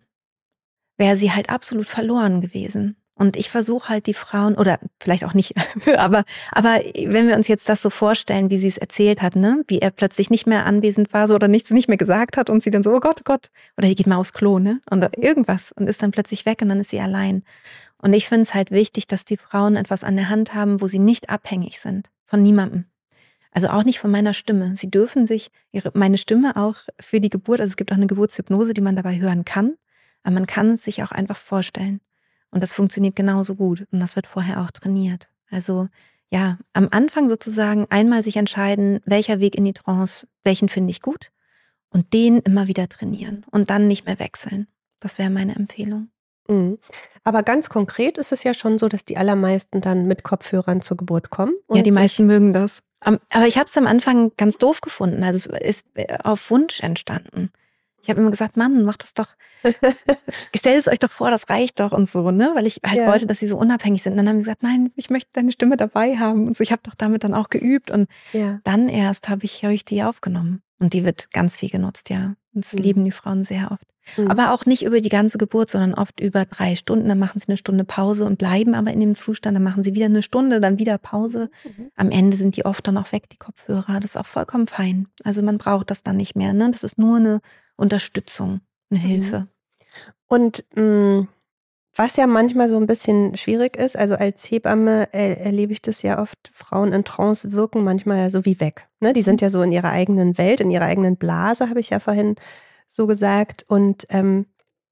Wäre sie halt absolut verloren gewesen. Und ich versuche halt die Frauen, oder vielleicht auch nicht, aber, aber wenn wir uns jetzt das so vorstellen, wie sie es erzählt hat, ne, wie er plötzlich nicht mehr anwesend war so oder nichts nicht mehr gesagt hat und sie dann so, oh Gott, oh Gott, oder die geht mal aufs Klo, ne, und irgendwas und ist dann plötzlich weg und dann ist sie allein. Und ich finde es halt wichtig, dass die Frauen etwas an der Hand haben, wo sie nicht abhängig sind von niemandem. Also auch nicht von meiner Stimme. Sie dürfen sich ihre, meine Stimme auch für die Geburt, also es gibt auch eine Geburtshypnose, die man dabei hören kann, aber man kann es sich auch einfach vorstellen. Und das funktioniert genauso gut. Und das wird vorher auch trainiert. Also ja, am Anfang sozusagen einmal sich entscheiden, welcher Weg in die Trance, welchen finde ich gut und den immer wieder trainieren und dann nicht mehr wechseln. Das wäre meine Empfehlung. Mhm. Aber ganz konkret ist es ja schon so, dass die allermeisten dann mit Kopfhörern zur Geburt kommen. Und Ja, die sich meisten mögen das. Am- Aber ich habe es am Anfang ganz doof gefunden. Also es ist äh, auf Wunsch entstanden. Ich habe immer gesagt, Mann, macht es doch, stellt es euch doch vor, das reicht doch und so, ne? Weil ich halt Ja. wollte, dass sie so unabhängig sind. Und dann haben sie gesagt, nein, ich möchte deine Stimme dabei haben. Und so, ich habe doch damit dann auch geübt. Und Ja. dann erst habe ich, hab ich die aufgenommen. Und die wird ganz viel genutzt, ja. Und das Mhm. lieben die Frauen sehr oft. Mhm. Aber auch nicht über die ganze Geburt, sondern oft über drei Stunden. Dann machen sie eine Stunde Pause und bleiben aber in dem Zustand. Dann machen sie wieder eine Stunde, dann wieder Pause. Mhm. Am Ende sind die oft dann auch weg, die Kopfhörer. Das ist auch vollkommen fein. Also man braucht das dann nicht mehr. Ne? Das ist nur eine Unterstützung, eine Hilfe. Und mh, was ja manchmal so ein bisschen schwierig ist, also als Hebamme er, erlebe ich das ja oft, Frauen in Trance wirken manchmal ja so wie weg. Ne? Die sind ja so in ihrer eigenen Welt, in ihrer eigenen Blase, habe ich ja vorhin so gesagt. Und ähm,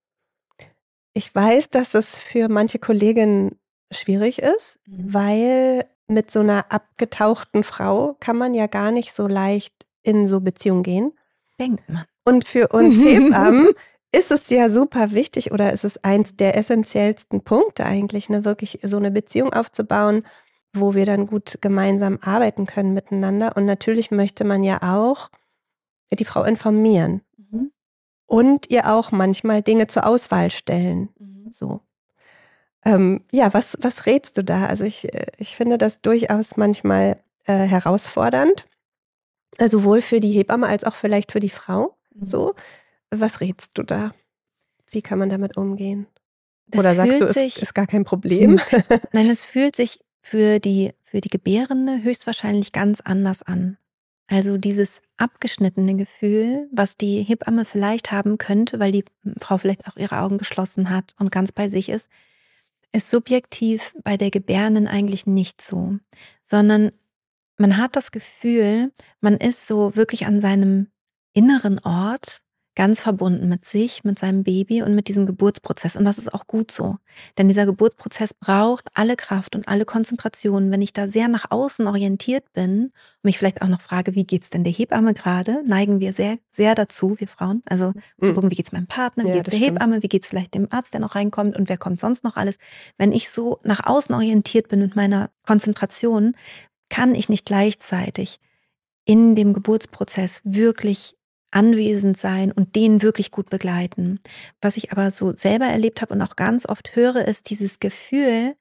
ich weiß, dass es für manche Kolleginnen schwierig ist, Mhm. weil mit so einer abgetauchten Frau kann man ja gar nicht so leicht in so Beziehungen gehen. Denkt man. Und für uns Hebammen ist es ja super wichtig oder ist es eins der essentiellsten Punkte eigentlich, ne, wirklich so eine Beziehung aufzubauen, wo wir dann gut gemeinsam arbeiten können miteinander. Und natürlich möchte man ja auch die Frau informieren Mhm. und ihr auch manchmal Dinge zur Auswahl stellen. Mhm. So. Ähm, ja, was, was rätst du da? Also ich, äh, ich finde das durchaus manchmal äh, herausfordernd, äh, sowohl für die Hebamme als auch vielleicht für die Frau. Mhm. So, was rätst du da? Wie kann man damit umgehen? Das Oder sagst du, fühlt es sich, ist gar kein Problem? nein, es fühlt sich für die, für die Gebärende höchstwahrscheinlich ganz anders an Also dieses abgeschnittene Gefühl, was die Hebamme vielleicht haben könnte, weil die Frau vielleicht auch ihre Augen geschlossen hat und ganz bei sich ist, ist subjektiv bei der Gebärenden eigentlich nicht so, sondern man hat das Gefühl, man ist so wirklich an seinem inneren Ort ganz verbunden mit sich, mit seinem Baby und mit diesem Geburtsprozess. Und das ist auch gut so. Denn dieser Geburtsprozess braucht alle Kraft und alle Konzentration. Wenn ich da sehr nach außen orientiert bin und mich vielleicht auch noch frage, wie geht's denn der Hebamme gerade, neigen wir sehr, sehr dazu, wir Frauen. Also zu gucken, wie geht's meinem Partner, wie Ja, geht's das der stimmt. Hebamme, wie geht's vielleicht dem Arzt, der noch reinkommt und wer kommt sonst noch alles. Wenn ich so nach außen orientiert bin mit meiner Konzentration, kann ich nicht gleichzeitig in dem Geburtsprozess wirklich anwesend sein und den wirklich gut begleiten. Was ich aber so selber erlebt habe und auch ganz oft höre, ist dieses Gefühl,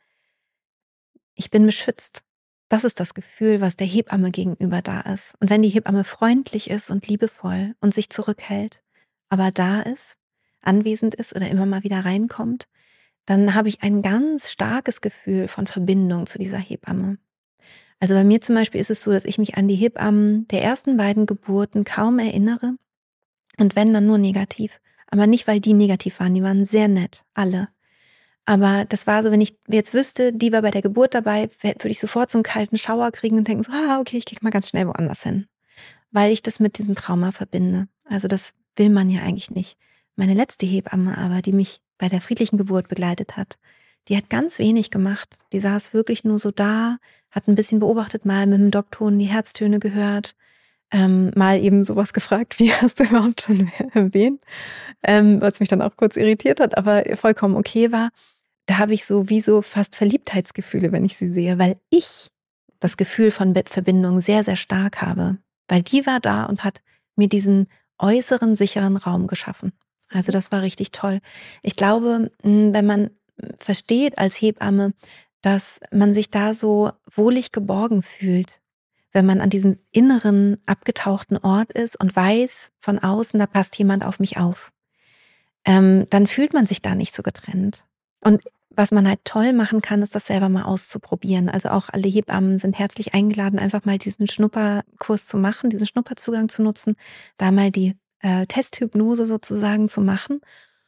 ich bin beschützt. Das ist das Gefühl, was der Hebamme gegenüber da ist. Und wenn die Hebamme freundlich ist und liebevoll und sich zurückhält, aber da ist, anwesend ist oder immer mal wieder reinkommt, dann habe ich ein ganz starkes Gefühl von Verbindung zu dieser Hebamme. Also bei mir zum Beispiel ist es so, dass ich mich an die Hebammen der ersten beiden Geburten kaum erinnere. Und wenn, dann nur negativ. Aber nicht, weil die negativ waren, die waren sehr nett, alle. Aber das war so, wenn ich jetzt wüsste, die war bei der Geburt dabei, würde ich sofort so einen kalten Schauer kriegen und denken so, ah, okay, ich gehe mal ganz schnell woanders hin. Weil ich das mit diesem Trauma verbinde. Also das will man ja eigentlich nicht. Meine letzte Hebamme aber, die mich bei der friedlichen Geburt begleitet hat, die hat ganz wenig gemacht. Die saß wirklich nur so da, hat ein bisschen beobachtet, mal mit dem Doktor die Herztöne gehört, ähm, mal eben sowas gefragt, wie hast du überhaupt schon wen? Ähm, was mich dann auch kurz irritiert hat, aber vollkommen okay war. Da habe ich so wie so fast Verliebtheitsgefühle, wenn ich sie sehe, weil ich das Gefühl von Verbindung sehr, sehr stark habe. Weil die war da und hat mir diesen äußeren, sicheren Raum geschaffen. Also das war richtig toll. Ich glaube, wenn man versteht als Hebamme, dass man sich da so wohlig geborgen fühlt, wenn man an diesem inneren, abgetauchten Ort ist und weiß von außen, da passt jemand auf mich auf, ähm, dann fühlt man sich da nicht so getrennt. Und was man halt toll machen kann, ist das selber mal auszuprobieren. Also auch alle Hebammen sind herzlich eingeladen, einfach mal diesen Schnupperkurs zu machen, diesen Schnupperzugang zu nutzen, da mal die äh, Testhypnose sozusagen zu machen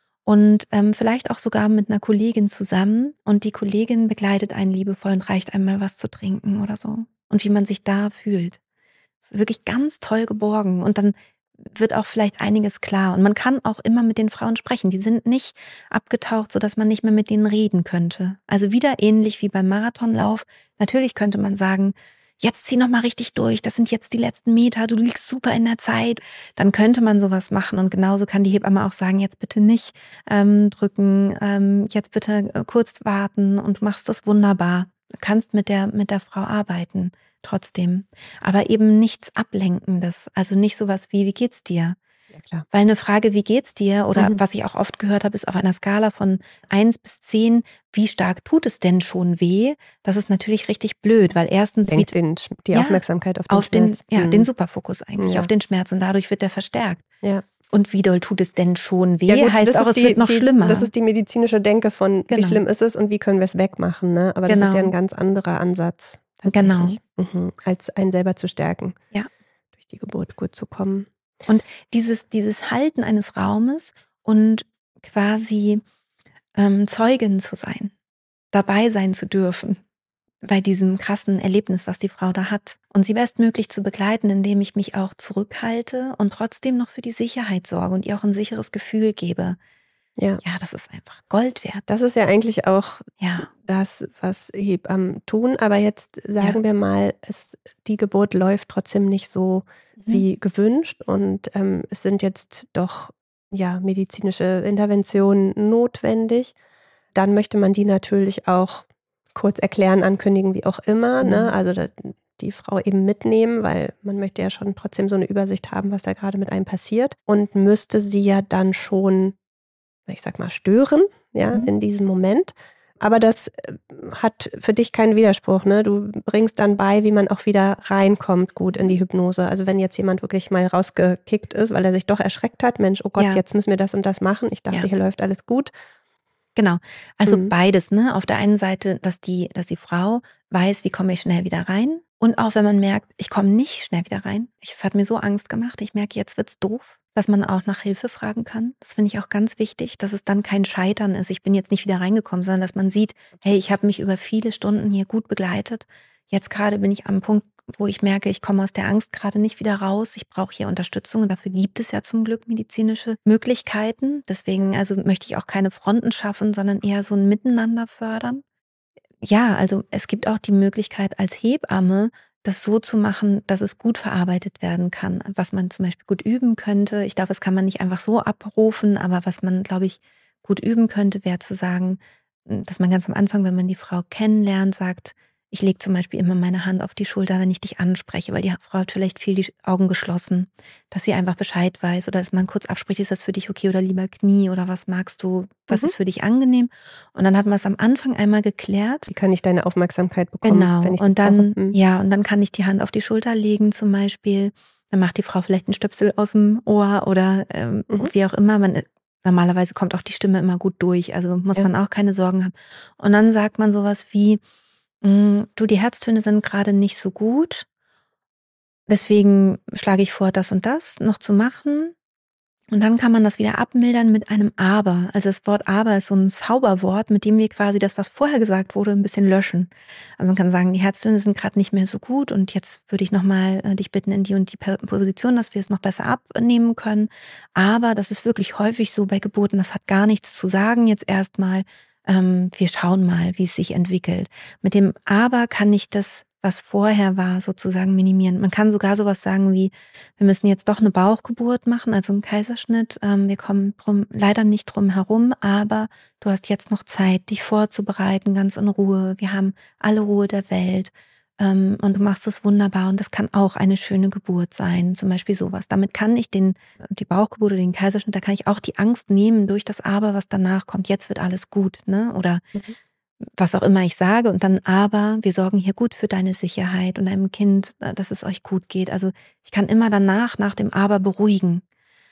und ähm, vielleicht auch sogar mit einer Kollegin zusammen und die Kollegin begleitet einen liebevoll und reicht einem mal was zu trinken oder so. Und wie man sich da fühlt. Das ist wirklich ganz toll geborgen und dann wird auch vielleicht einiges klar. Und man kann auch immer mit den Frauen sprechen. Die sind nicht abgetaucht, sodass man nicht mehr mit denen reden könnte. Also wieder ähnlich wie beim Marathonlauf. Natürlich könnte man sagen, jetzt zieh noch mal richtig durch, das sind jetzt die letzten Meter, du liegst super in der Zeit. Dann könnte man sowas machen und genauso kann die Hebamme auch sagen, jetzt bitte nicht ähm, drücken, ähm, jetzt bitte äh, kurz warten und du machst das wunderbar. Du kannst mit der, mit der Frau arbeiten. Trotzdem. Aber eben nichts Ablenkendes. Also nicht sowas wie, wie geht's dir? Ja, klar. Weil eine Frage, wie geht's dir? Oder Mhm. was ich auch oft gehört habe, ist auf einer Skala von eins bis zehn, wie stark tut es denn schon weh? Das ist natürlich richtig blöd, weil erstens wie, Lenkt den, die ja, Aufmerksamkeit auf den auf den, Schmerz. ja, Mhm. den Superfokus eigentlich, Ja. auf den Schmerz. Und dadurch wird der verstärkt. Ja. Und wie doll tut es denn schon weh? Ja gut, heißt das auch, ist es die, wird noch die, schlimmer. Das ist die medizinische Denke von, Genau. wie schlimm ist es und wie können wir es wegmachen. Ne? Aber das Genau. ist ja ein ganz anderer Ansatz. Genau. Mhm. Als einen selber zu stärken. Ja. Durch die Geburt gut zu kommen. Und dieses, dieses Halten eines Raumes und quasi ähm, Zeugin zu sein, dabei sein zu dürfen bei diesem krassen Erlebnis, was die Frau da hat. Und sie bestmöglich zu begleiten, indem ich mich auch zurückhalte und trotzdem noch für die Sicherheit sorge und ihr auch ein sicheres Gefühl gebe. Ja. Ja, das ist einfach Gold wert. Das ist ja eigentlich auch ja. das, was Hebammen tun. Aber jetzt sagen Ja. wir mal, es, die Geburt läuft trotzdem nicht so Mhm. wie gewünscht. Und ähm, es sind jetzt doch ja, medizinische Interventionen notwendig. Dann möchte man die natürlich auch kurz erklären, ankündigen, wie auch immer. Mhm. Ne? Also da, die Frau eben mitnehmen, weil man möchte ja schon trotzdem so eine Übersicht haben, was da gerade mit einem passiert. Und müsste sie ja dann schon, ich sag mal, stören, ja, Mhm. in diesem Moment. Aber das hat für dich keinen Widerspruch, ne? Du bringst dann bei, wie man auch wieder reinkommt gut in die Hypnose. Also wenn jetzt jemand wirklich mal rausgekickt ist, weil er sich doch erschreckt hat, Mensch, oh Gott, Ja. jetzt müssen wir das und das machen. Ich dachte, Ja. hier läuft alles gut. Genau, also Mhm. beides, ne? Auf der einen Seite, dass die, dass die Frau weiß, wie komme ich schnell wieder rein. Und auch wenn man merkt, ich komme nicht schnell wieder rein. Es hat mir so Angst gemacht. Ich merke, jetzt wird's doof, dass man auch nach Hilfe fragen kann. Das finde ich auch ganz wichtig, dass es dann kein Scheitern ist. Ich bin jetzt nicht wieder reingekommen, sondern dass man sieht, hey, ich habe mich über viele Stunden hier gut begleitet. Jetzt gerade bin ich am Punkt, wo ich merke, ich komme aus der Angst gerade nicht wieder raus. Ich brauche hier Unterstützung und dafür gibt es ja zum Glück medizinische Möglichkeiten. Deswegen also möchte ich auch keine Fronten schaffen, sondern eher so ein Miteinander fördern. Ja, also es gibt auch die Möglichkeit als Hebamme, das so zu machen, dass es gut verarbeitet werden kann, was man zum Beispiel gut üben könnte. Ich glaube, das kann man nicht einfach so abrufen, aber was man, glaube ich, gut üben könnte, wäre zu sagen, dass man ganz am Anfang, wenn man die Frau kennenlernt, sagt, ich lege zum Beispiel immer meine Hand auf die Schulter, wenn ich dich anspreche, weil die Frau hat vielleicht viel die Augen geschlossen, dass sie einfach Bescheid weiß oder dass man kurz abspricht, ist das für dich okay oder lieber Knie oder was magst du, was Mhm. ist für dich angenehm? Und dann hat man es am Anfang einmal geklärt. Wie kann ich deine Aufmerksamkeit bekommen, Genau. wenn ich sie Und dann, brauche? Mhm. ja, und dann kann ich die Hand auf die Schulter legen zum Beispiel. Dann macht die Frau vielleicht einen Stöpsel aus dem Ohr oder ähm, Mhm. wie auch immer. Man, normalerweise kommt auch die Stimme immer gut durch, also muss Ja. man auch keine Sorgen haben. Und dann sagt man sowas wie, "Mm, du, die Herztöne sind gerade nicht so gut. Deswegen schlage ich vor, das und das noch zu machen." Und dann kann man das wieder abmildern mit einem Aber. Also das Wort Aber ist so ein Zauberwort, mit dem wir quasi das, was vorher gesagt wurde, ein bisschen löschen. Also man kann sagen, die Herztöne sind gerade nicht mehr so gut und jetzt würde ich nochmal äh, dich bitten in die und die Per- Position, dass wir es noch besser abnehmen können. Aber das ist wirklich häufig so bei Geburten, das hat gar nichts zu sagen jetzt erstmal. Ähm, wir schauen mal, wie es sich entwickelt. Mit dem Aber kann ich das, was vorher war, sozusagen minimieren. Man kann sogar sowas sagen wie, wir müssen jetzt doch eine Bauchgeburt machen, also einen Kaiserschnitt. Ähm, wir kommen drum, leider nicht drum herum, aber du hast jetzt noch Zeit, dich vorzubereiten, ganz in Ruhe. Wir haben alle Ruhe der Welt. Ähm, und du machst es wunderbar und das kann auch eine schöne Geburt sein, zum Beispiel sowas. Damit kann ich den, die Bauchgeburt oder den Kaiserschnitt, da kann ich auch die Angst nehmen durch das Aber, was danach kommt. Jetzt wird alles gut, ne? Oder Mhm. was auch immer ich sage und dann aber, wir sorgen hier gut für deine Sicherheit und deinem Kind, äh, dass es euch gut geht. Also ich kann immer danach, nach dem aber beruhigen.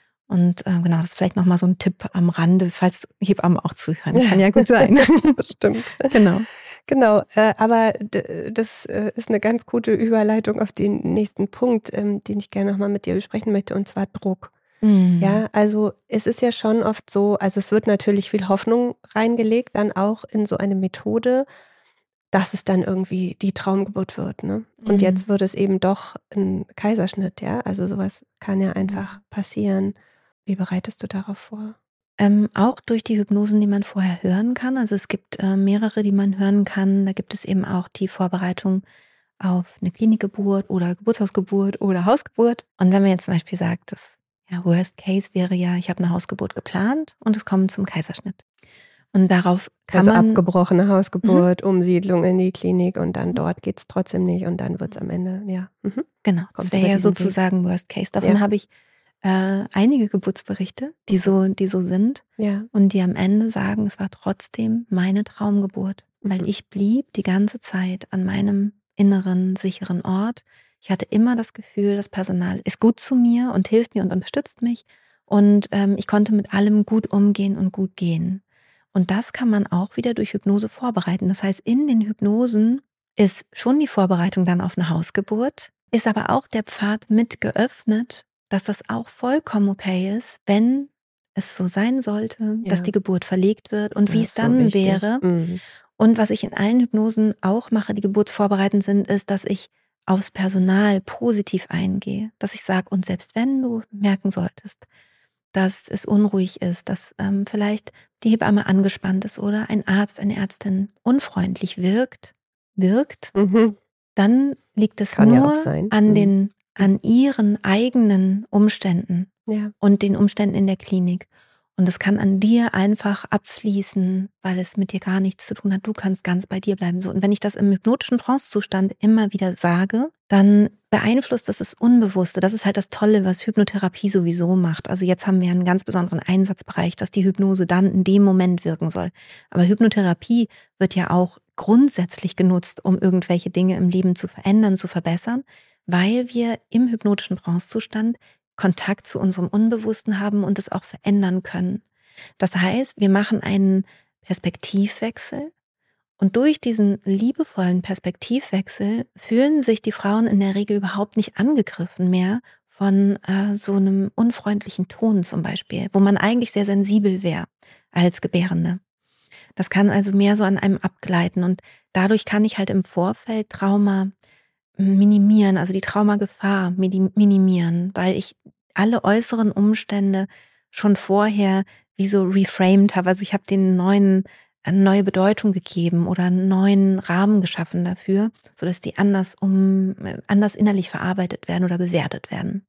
Und äh, genau, das ist vielleicht nochmal so ein Tipp am Rande, falls Hebammen auch zuhören. Kann ja gut sein. Das stimmt. Genau. Genau, äh, aber d- das äh, ist eine ganz gute Überleitung auf den nächsten Punkt, ähm, den ich gerne nochmal mit dir besprechen möchte, und zwar Druck. Mm. Ja, also es ist ja schon oft so, also es wird natürlich viel Hoffnung reingelegt, dann auch in so eine Methode, dass es dann irgendwie die Traumgeburt wird, ne? Und Mm. jetzt wird es eben doch ein Kaiserschnitt, ja? Also sowas kann ja einfach passieren. Wie bereitest du darauf vor? Ähm, auch durch die Hypnosen, die man vorher hören kann. Also es gibt äh, mehrere, die man hören kann. Da gibt es eben auch die Vorbereitung auf eine Klinikgeburt oder Geburtshausgeburt oder Hausgeburt. Und wenn man jetzt zum Beispiel sagt, das ja, Worst Case wäre ja, ich habe eine Hausgeburt geplant und es kommt zum Kaiserschnitt. Und darauf kann Also man, abgebrochene mhm, Hausgeburt, Umsiedlung in die Klinik und dann dort geht's trotzdem nicht und dann wird's am Ende, ja, mhm. genau, das Kommst wäre über ja diesen Weg. sozusagen Worst Case. Ja, Davon habe ich äh, einige Geburtsberichte, die mhm. so, die so sind Ja, und die am Ende sagen, es war trotzdem meine Traumgeburt, weil mhm. ich blieb die ganze Zeit an meinem inneren, sicheren Ort. Ich hatte immer das Gefühl, das Personal ist gut zu mir und hilft mir und unterstützt mich. Und ähm, ich konnte mit allem gut umgehen und gut gehen. Und das kann man auch wieder durch Hypnose vorbereiten. Das heißt, in den Hypnosen ist schon die Vorbereitung dann auf eine Hausgeburt, ist aber auch der Pfad mit geöffnet, dass das auch vollkommen okay ist, wenn es so sein sollte, dass Ja, die Geburt verlegt wird und wie das es ist so dann wichtig. wäre. Mhm. Und was ich in allen Hypnosen auch mache, die geburtsvorbereitend sind, ist, dass ich aufs Personal positiv eingehe. Dass ich sage, und selbst wenn du merken solltest, dass es unruhig ist, dass ähm, vielleicht die Hebamme angespannt ist oder ein Arzt, eine Ärztin unfreundlich wirkt, wirkt, Mhm. dann liegt es Kann ja auch nur sein. an Mhm. den, an ihren eigenen Umständen Ja. und den Umständen in der Klinik. Und es kann an dir einfach abfließen, weil es mit dir gar nichts zu tun hat. Du kannst ganz bei dir bleiben. So. Und wenn ich das im hypnotischen Trancezustand immer wieder sage, dann beeinflusst das das Unbewusste. Das ist halt das Tolle, was Hypnotherapie sowieso macht. Also jetzt haben wir einen ganz besonderen Einsatzbereich, dass die Hypnose dann in dem Moment wirken soll. Aber Hypnotherapie wird ja auch grundsätzlich genutzt, um irgendwelche Dinge im Leben zu verändern, zu verbessern, weil wir im hypnotischen Trancezustand Kontakt zu unserem Unbewussten haben und es auch verändern können. Das heißt, wir machen einen Perspektivwechsel Und durch diesen liebevollen Perspektivwechsel fühlen sich die Frauen in der Regel überhaupt nicht angegriffen mehr von äh, so einem unfreundlichen Ton zum Beispiel, wo man eigentlich sehr sensibel wäre als Gebärende. Das kann also mehr so an einem abgleiten und dadurch kann ich halt im Vorfeld Trauma minimieren, also die Traumagefahr mini- minimieren, weil ich alle äußeren Umstände schon vorher wie so reframed habe. Also ich habe den neuen eine neue Bedeutung gegeben oder einen neuen Rahmen geschaffen dafür, sodass die anders um äh, anders innerlich verarbeitet werden oder bewertet werden.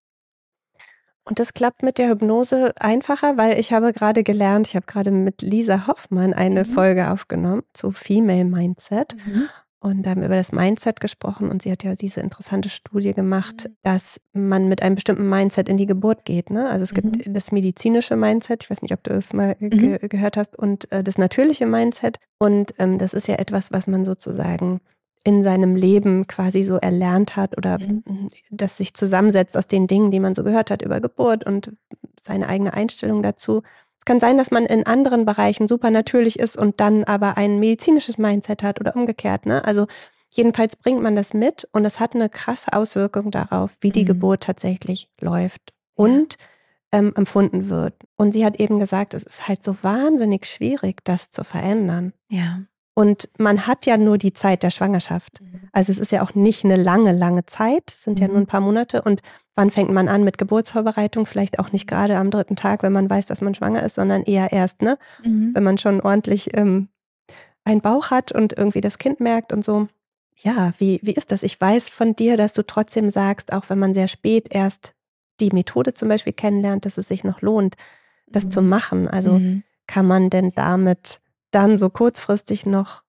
Und das klappt mit der Hypnose einfacher, weil ich habe gerade gelernt, ich habe gerade mit Lisa Hoffmann eine Mhm. Folge aufgenommen zu Female Mindset. Mhm. Und da haben wir über das Mindset gesprochen und sie hat ja diese interessante Studie gemacht, Mhm. dass man mit einem bestimmten Mindset in die Geburt geht. Ne? Also es gibt Mhm. das medizinische Mindset, ich weiß nicht, ob du das mal Mhm. ge gehört hast, und äh, das natürliche Mindset. Und ähm, das ist ja etwas, was man sozusagen in seinem Leben quasi so erlernt hat oder Mhm. mm, das sich zusammensetzt aus den Dingen, die man so gehört hat über Geburt und seine eigene Einstellung dazu. Es kann sein, dass man in anderen Bereichen super natürlich ist und dann aber ein medizinisches Mindset hat oder umgekehrt. Ne? Also jedenfalls bringt man das mit und es hat eine krasse Auswirkung darauf, wie die Mhm. Geburt tatsächlich läuft Ja, und ähm, empfunden wird. Und sie hat eben gesagt, es ist halt so wahnsinnig schwierig, das zu verändern. ja. Und man hat ja nur die Zeit der Schwangerschaft. Mhm. Also es ist ja auch nicht eine lange, lange Zeit, es sind ja nur Mhm. ein paar Monate. Und wann fängt man an mit Geburtsvorbereitung? Vielleicht auch nicht gerade am dritten Tag, wenn man weiß, dass man schwanger ist, sondern eher erst, ne, Mhm. wenn man schon ordentlich ähm, einen Bauch hat und irgendwie das Kind merkt und so. Ja, wie, wie ist das? Ich weiß von dir, dass du trotzdem sagst, auch wenn man sehr spät erst die Methode zum Beispiel kennenlernt, dass es sich noch lohnt, das zu Mhm. machen. Also Mhm. kann man denn damit dann so kurzfristig noch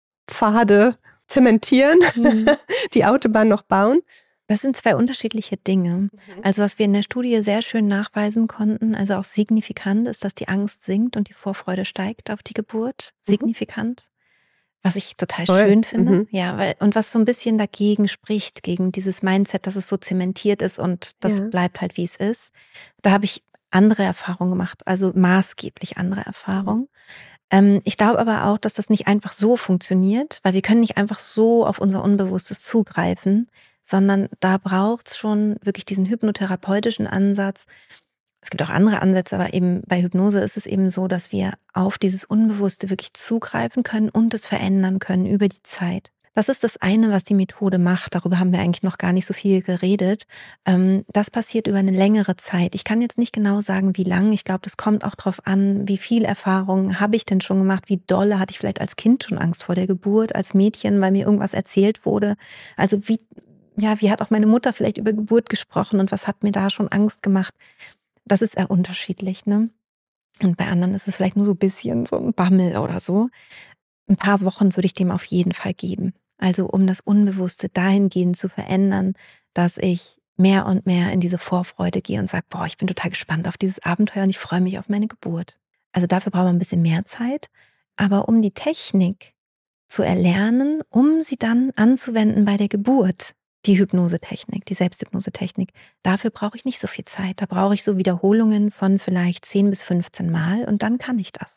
Pfade zementieren, Mhm. die Autobahn noch bauen? Das sind zwei unterschiedliche Dinge. Mhm. Also was wir in der Studie sehr schön nachweisen konnten, also auch signifikant ist, dass die Angst sinkt und die Vorfreude steigt auf die Geburt. Mhm. Signifikant. Was ich total Toll. schön finde. Mhm. Ja, weil, und was so ein bisschen dagegen spricht, gegen dieses Mindset, dass es so zementiert ist und das Ja. bleibt halt, wie es ist. Da habe ich andere Erfahrungen gemacht, also maßgeblich andere Mhm. Erfahrungen. Ähm, ich glaube aber auch, dass das nicht einfach so funktioniert, weil wir können nicht einfach so auf unser Unbewusstes zugreifen, sondern da braucht es schon wirklich diesen hypnotherapeutischen Ansatz. Es gibt auch andere Ansätze, aber eben bei Hypnose ist es eben so, dass wir auf dieses Unbewusste wirklich zugreifen können und es verändern können über die Zeit. Das ist das eine, was die Methode macht. Darüber haben wir eigentlich noch gar nicht so viel geredet. Ähm, das passiert über eine längere Zeit. Ich kann jetzt nicht genau sagen, wie lang. Ich glaube, das kommt auch darauf an, wie viel Erfahrung habe ich denn schon gemacht, wie dolle hatte ich vielleicht als Kind schon Angst vor der Geburt, als Mädchen, weil mir irgendwas erzählt wurde. Also wie, ja, wie hat auch meine Mutter vielleicht über Geburt gesprochen und was hat mir da schon Angst gemacht? Das ist eher unterschiedlich, ne? Und bei anderen ist es vielleicht nur so ein bisschen so ein Bammel oder so. Ein paar Wochen würde ich dem auf jeden Fall geben. Also, um das Unbewusste dahingehend zu verändern, dass ich mehr und mehr in diese Vorfreude gehe und sage: „Boah, ich bin total gespannt auf dieses Abenteuer und ich freue mich auf meine Geburt.“ Also, dafür braucht man ein bisschen mehr Zeit, aber um die Technik zu erlernen, um sie dann anzuwenden bei der Geburt. Die Hypnosetechnik, die Selbsthypnosetechnik. Dafür brauche ich nicht so viel Zeit. Da brauche ich so Wiederholungen von vielleicht zehn bis fünfzehn Mal und dann kann ich das.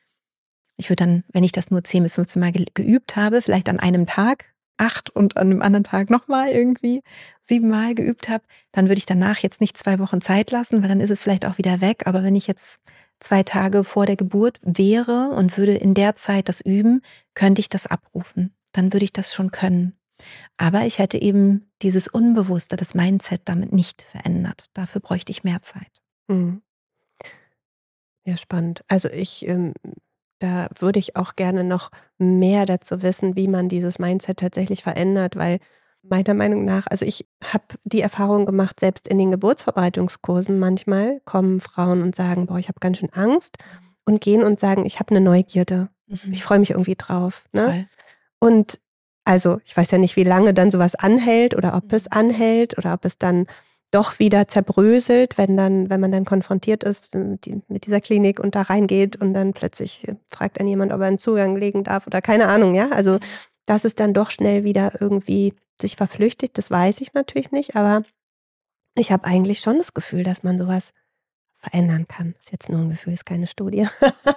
Ich würde dann, wenn ich das nur zehn bis fünfzehn Mal ge geübt habe, vielleicht an einem Tag acht und an einem anderen Tag nochmal irgendwie sieben Mal geübt habe, dann würde ich danach jetzt nicht zwei Wochen Zeit lassen, weil dann ist es vielleicht auch wieder weg. Aber wenn ich jetzt zwei Tage vor der Geburt wäre und würde in der Zeit das üben, könnte ich das abrufen. Dann würde ich das schon können. Aber ich hätte eben dieses Unbewusste, das Mindset damit nicht verändert. Dafür bräuchte ich mehr Zeit. Mhm. Ja, spannend. Also ich, ähm, da würde ich auch gerne noch mehr dazu wissen, wie man dieses Mindset tatsächlich verändert, weil meiner Meinung nach, also ich habe die Erfahrung gemacht, selbst in den Geburtsvorbereitungskursen manchmal kommen Frauen und sagen, boah, ich habe ganz schön Angst und gehen und sagen, ich habe eine Neugierde. Ich Mhm. freue mich irgendwie drauf. Ne? Toll. Und also ich weiß ja nicht, wie lange dann sowas anhält oder ob es Mhm. anhält oder ob es dann doch wieder zerbröselt, wenn dann, wenn man dann konfrontiert ist mit, die, mit dieser Klinik und da reingeht und dann plötzlich fragt einen jemand, ob er einen Zugang legen darf oder keine Ahnung, ja. Also Mhm. dass es dann doch schnell wieder irgendwie sich verflüchtigt, das weiß ich natürlich nicht, aber ich habe eigentlich schon das Gefühl, dass man sowas verändern kann. Das ist jetzt nur ein Gefühl, ist keine Studie.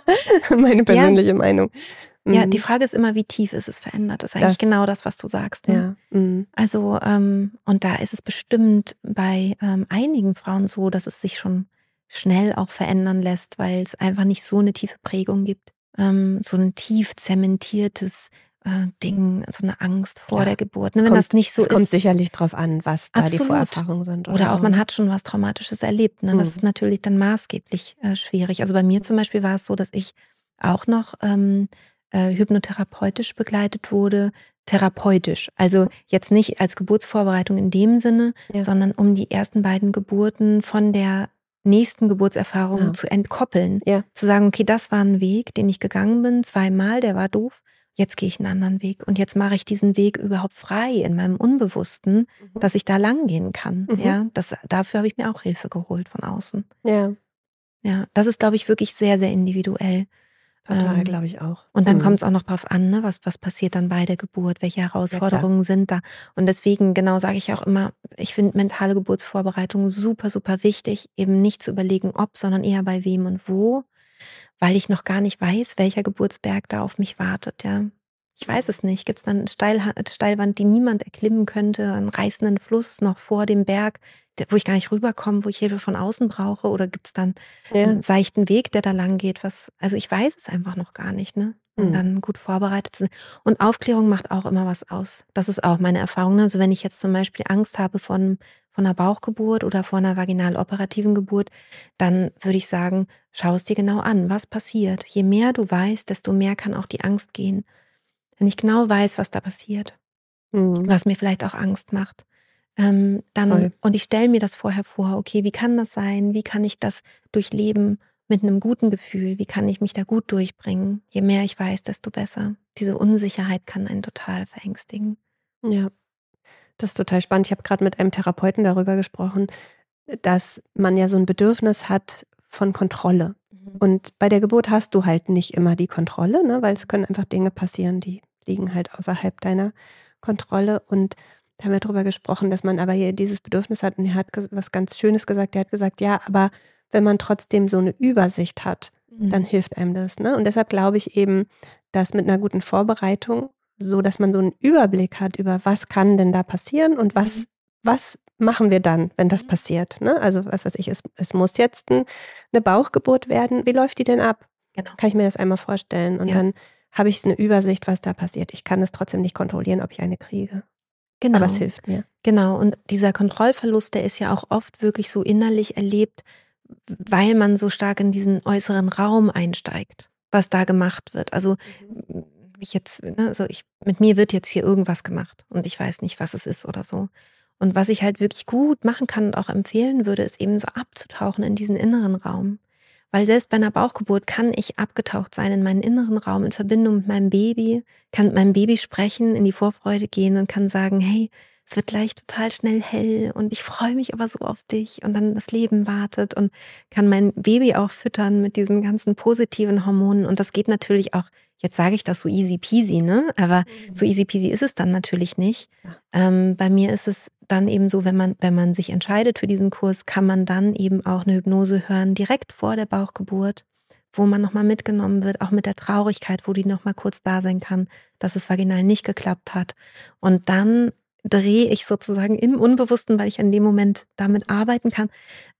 Meine persönliche ja. Meinung. Mhm. Ja, die Frage ist immer, wie tief ist es verändert? Das ist eigentlich das, genau das, was du sagst. Ne? Ja. Mhm. Also, ähm, und da ist es bestimmt bei ähm, einigen Frauen so, dass es sich schon schnell auch verändern lässt, weil es einfach nicht so eine tiefe Prägung gibt. Ähm, so ein tief zementiertes äh, Ding, so eine Angst vor ja, der Geburt. Ne? Wenn kommt, das nicht so es ist. Es kommt sicherlich drauf an, was da Absolut. die Vorerfahrungen sind. Oder, oder auch so. man hat schon was Traumatisches erlebt. Ne? Das Mhm. ist natürlich dann maßgeblich äh, schwierig. Also bei mir zum Beispiel war es so, dass ich auch noch ähm, äh, hypnotherapeutisch begleitet wurde. Therapeutisch. Also jetzt nicht als Geburtsvorbereitung in dem Sinne, ja. sondern um die ersten beiden Geburten von der nächsten Geburtserfahrung ja. zu entkoppeln. Ja. Zu sagen, okay, das war ein Weg, den ich gegangen bin, zweimal, der war doof. Jetzt gehe ich einen anderen Weg und jetzt mache ich diesen Weg überhaupt frei in meinem Unbewussten, mhm. dass ich da lang gehen kann. Mhm. Ja, das, dafür habe ich mir auch Hilfe geholt von außen. Ja. Ja, das ist, glaube ich, wirklich sehr, sehr individuell. Total, ähm, glaube ich auch. Und dann mhm. kommt es auch noch drauf an, ne, was, was passiert dann bei der Geburt, welche Herausforderungen ja, sind da. Und deswegen, genau, sage ich auch immer, ich finde mentale Geburtsvorbereitung super, super wichtig, eben nicht zu überlegen, ob, sondern eher bei wem und wo, weil ich noch gar nicht weiß, welcher Geburtsberg da auf mich wartet, ja. Ich weiß es nicht. Gibt es dann eine Steil, Steilwand, die niemand erklimmen könnte, einen reißenden Fluss noch vor dem Berg, der, wo ich gar nicht rüberkomme, wo ich Hilfe von außen brauche? Oder gibt es dann ja. einen seichten Weg, der da lang geht? Was, also ich weiß es einfach noch gar nicht, ne? Und mhm. dann gut vorbereitet zu sein. Und Aufklärung macht auch immer was aus. Das ist auch meine Erfahrung. Ne? Also wenn ich jetzt zum Beispiel Angst habe von, von einer Bauchgeburt oder vor einer vaginal-operativen Geburt, dann würde ich sagen, schau es dir genau an, was passiert. Je mehr du weißt, desto mehr kann auch die Angst gehen. Wenn ich genau weiß, was da passiert, mhm. was mir vielleicht auch Angst macht, ähm, dann Voll. Und ich stelle mir das vorher vor, okay, wie kann das sein? Wie kann ich das durchleben mit einem guten Gefühl? Wie kann ich mich da gut durchbringen? Je mehr ich weiß, desto besser. Diese Unsicherheit kann einen total verängstigen. Ja, das ist total spannend. Ich habe gerade mit einem Therapeuten darüber gesprochen, dass man ja so ein Bedürfnis hat von Kontrolle. Mhm. Und bei der Geburt hast du halt nicht immer die Kontrolle, ne, weil es können einfach Dinge passieren, die liegen halt außerhalb deiner Kontrolle. Und da haben wir darüber gesprochen, dass man aber hier dieses Bedürfnis hat. Und er hat was ganz Schönes gesagt. Er hat gesagt, ja, aber wenn man trotzdem so eine Übersicht hat, mhm. dann hilft einem das. Ne? Und deshalb glaube ich eben, dass mit einer guten Vorbereitung, so dass man so einen Überblick hat über, was kann denn da passieren und was, mhm. was machen wir dann, wenn das passiert. Ne? Also was weiß ich, es, es muss jetzt ein, eine Bauchgeburt werden. Wie läuft die denn ab? Genau. Kann ich mir das einmal vorstellen? Und ja. dann habe ich eine Übersicht, was da passiert. Ich kann es trotzdem nicht kontrollieren, ob ich eine kriege. Genau. Aber es hilft mir. Genau, und dieser Kontrollverlust, der ist ja auch oft wirklich so innerlich erlebt, weil man so stark in diesen äußeren Raum einsteigt, was da gemacht wird. Also mhm. ich jetzt, ne, also ich, mit mir wird jetzt hier irgendwas gemacht und ich weiß nicht, was es ist oder so. Und was ich halt wirklich gut machen kann und auch empfehlen würde, ist eben so abzutauchen in diesen inneren Raum. Weil selbst bei einer Bauchgeburt kann ich abgetaucht sein in meinen inneren Raum in Verbindung mit meinem Baby, kann mit meinem Baby sprechen, in die Vorfreude gehen und kann sagen, hey, es wird gleich total schnell hell und ich freue mich aber so auf dich und dann das Leben wartet und kann mein Baby auch füttern mit diesen ganzen positiven Hormonen und das geht natürlich auch, jetzt sage ich das so easy peasy, ne? Aber mhm. so easy peasy ist es dann natürlich nicht. Ja. Ähm, bei mir ist es dann eben so, wenn man, wenn man sich entscheidet für diesen Kurs, kann man dann eben auch eine Hypnose hören, direkt vor der Bauchgeburt, wo man nochmal mitgenommen wird, auch mit der Traurigkeit, wo die nochmal kurz da sein kann, dass es vaginal nicht geklappt hat. Und dann drehe ich sozusagen im Unbewussten, weil ich in dem Moment damit arbeiten kann,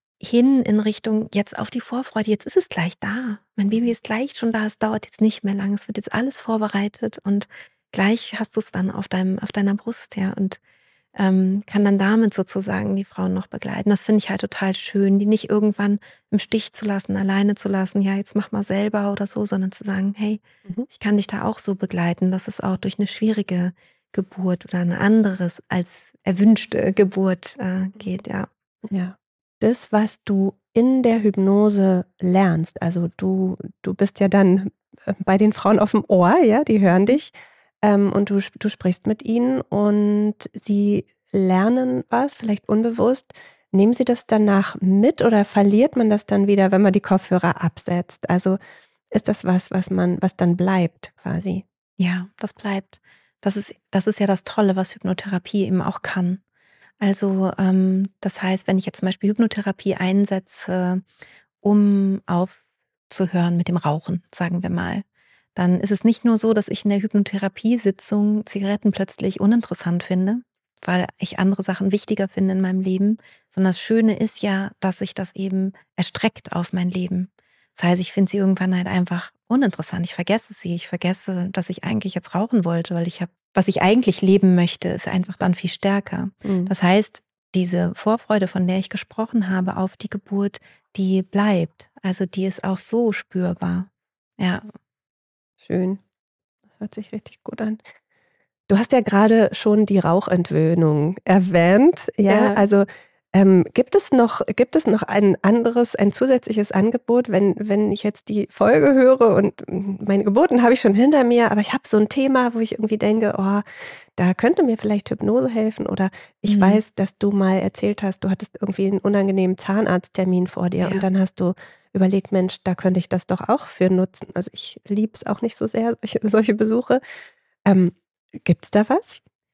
hin in Richtung jetzt auf die Vorfreude. Jetzt ist es gleich da. Mein Baby ist gleich schon da. Es dauert jetzt nicht mehr lang. Es wird jetzt alles vorbereitet und gleich hast du es dann auf deinem, auf deiner Brust, ja. Und ähm, kann dann damit sozusagen die Frauen noch begleiten. Das finde ich halt total schön, die nicht irgendwann im Stich zu lassen, alleine zu lassen. Ja, jetzt mach mal selber oder so, sondern zu sagen, hey, mhm. ich kann dich da auch so begleiten, dass es auch durch eine schwierige Geburt oder eine anderes als erwünschte Geburt äh, geht, ja. Ja. Das, was du in der Hypnose lernst, also du, du bist ja dann bei den Frauen auf dem Ohr, ja, die hören dich ähm, und du, du sprichst mit ihnen und sie lernen was, vielleicht unbewusst. Nehmen sie das danach mit oder verliert man das dann wieder, wenn man die Kopfhörer absetzt? Also ist das was, was man, was dann bleibt quasi? Ja, das bleibt. Das ist, das ist ja das Tolle, was Hypnotherapie eben auch kann. Also ähm, das heißt, wenn ich jetzt zum Beispiel Hypnotherapie einsetze um aufzuhören mit dem Rauchen, sagen wir mal. Dann ist es nicht nur so, dass ich in der Hypnotherapiesitzung Zigaretten plötzlich uninteressant finde, weil ich andere Sachen wichtiger finde in meinem Leben, sondern das Schöne ist ja, dass sich das eben erstreckt auf mein Leben. Das heißt, ich finde sie irgendwann halt einfach uninteressant. Ich vergesse sie. Ich vergesse, dass ich eigentlich jetzt rauchen wollte, weil ich habe, was ich eigentlich leben möchte, ist einfach dann viel stärker. Mhm. Das heißt, diese Vorfreude, von der ich gesprochen habe, auf die Geburt, die bleibt. Also die ist auch so spürbar. Ja. Schön. Das hört sich richtig gut an. Du hast ja gerade schon die Rauchentwöhnung erwähnt. Ja, Ja. also ähm, gibt es noch, gibt es noch ein anderes, ein zusätzliches Angebot, wenn, wenn ich jetzt die Folge höre und mm, meine Geburten habe ich schon hinter mir, aber ich habe so ein Thema, wo ich irgendwie denke, oh, da könnte mir vielleicht Hypnose helfen, oder ich Mhm. weiß, dass du mal erzählt hast, du hattest irgendwie einen unangenehmen Zahnarzttermin vor dir Ja. und dann hast du überlegt, Mensch, da könnte ich das doch auch für nutzen. Also ich liebe es auch nicht so sehr, solche, solche Besuche. Ähm, Gibt es da was?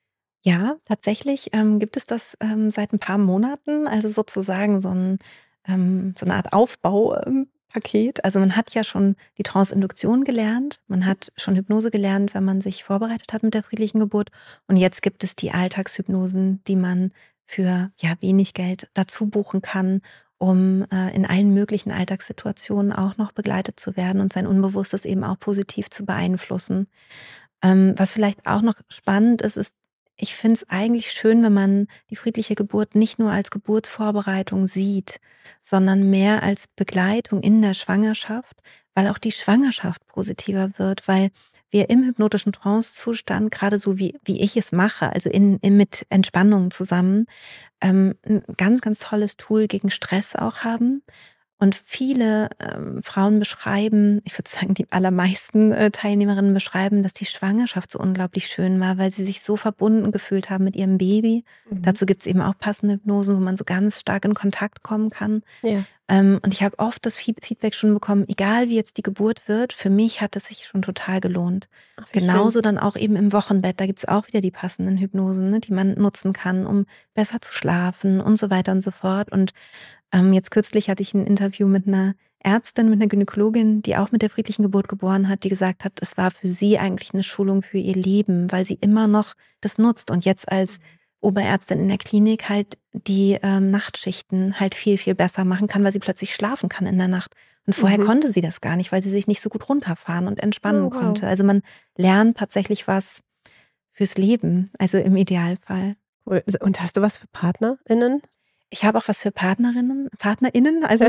Ja, tatsächlich ähm, gibt es das ähm, seit ein paar Monaten, also sozusagen so, ein, ähm, so eine Art Aufbaupaket. Also man hat ja schon die Trance-Induktion gelernt, man hat schon Hypnose gelernt, wenn man sich vorbereitet hat mit der friedlichen Geburt. Und jetzt gibt es die Alltagshypnosen, die man für ja wenig Geld dazu buchen kann, um äh, in allen möglichen Alltagssituationen auch noch begleitet zu werden und sein Unbewusstes eben auch positiv zu beeinflussen. Ähm, was vielleicht auch noch spannend ist, ist, ich finde es eigentlich schön, wenn man die friedliche Geburt nicht nur als Geburtsvorbereitung sieht, sondern mehr als Begleitung in der Schwangerschaft, weil auch die Schwangerschaft positiver wird, weil wir im hypnotischen Trancezustand, gerade so wie, wie ich es mache, also in, in, mit Entspannung zusammen, ähm, ein ganz, ganz tolles Tool gegen Stress auch haben. Und viele ähm, Frauen beschreiben, ich würde sagen, die allermeisten äh, Teilnehmerinnen beschreiben, dass die Schwangerschaft so unglaublich schön war, weil sie sich so verbunden gefühlt haben mit ihrem Baby. Mhm. Dazu gibt es eben auch passende Hypnosen, wo man so ganz stark in Kontakt kommen kann. Ja. Ähm, und ich habe oft das Feedback schon bekommen, egal wie jetzt die Geburt wird, für mich hat es sich schon total gelohnt. Ach, wie Genauso schön. dann auch eben im Wochenbett, da gibt es auch wieder die passenden Hypnosen, ne, die man nutzen kann, um besser zu schlafen und so weiter und so fort. Und ähm, jetzt kürzlich hatte ich ein Interview mit einer Ärztin, mit einer Gynäkologin, die auch mit der friedlichen Geburt geboren hat, die gesagt hat, es war für sie eigentlich eine Schulung für ihr Leben, weil sie immer noch das nutzt und jetzt als Oberärztin in der Klinik halt die ähm, Nachtschichten halt viel, viel besser machen kann, weil sie plötzlich schlafen kann in der Nacht. Und vorher Mhm. konnte sie das gar nicht, weil sie sich nicht so gut runterfahren und entspannen Oh, wow. konnte. Also man lernt tatsächlich was fürs Leben, also im Idealfall. Cool. Und hast du was für PartnerInnen? Ich habe auch was für Partnerinnen, PartnerInnen, also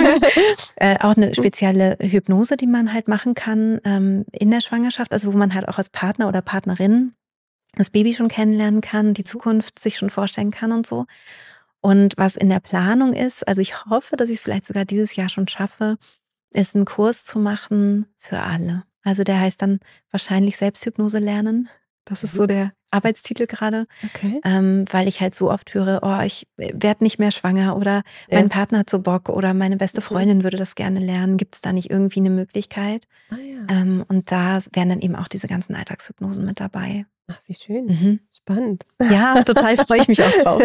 äh, auch eine spezielle Hypnose, die man halt machen kann ähm, in der Schwangerschaft, also wo man halt auch als Partner oder Partnerin das Baby schon kennenlernen kann, die Zukunft sich schon vorstellen kann und so. Und was in der Planung ist, also ich hoffe, dass ich es vielleicht sogar dieses Jahr schon schaffe, ist einen Kurs zu machen für alle. Also der heißt dann wahrscheinlich Selbsthypnose lernen. Das ist so der Arbeitstitel gerade. Okay. Ähm, weil ich halt so oft höre, oh, ich werde nicht mehr schwanger oder Ja. mein Partner hat so Bock oder meine beste Mhm. Freundin würde das gerne lernen. Gibt es da nicht irgendwie eine Möglichkeit? Ah ja. Ähm, und da wären dann eben auch diese ganzen Alltagshypnosen mit dabei. Ach, wie schön. Mhm. Spannend. Ja, total freue ich mich auch drauf.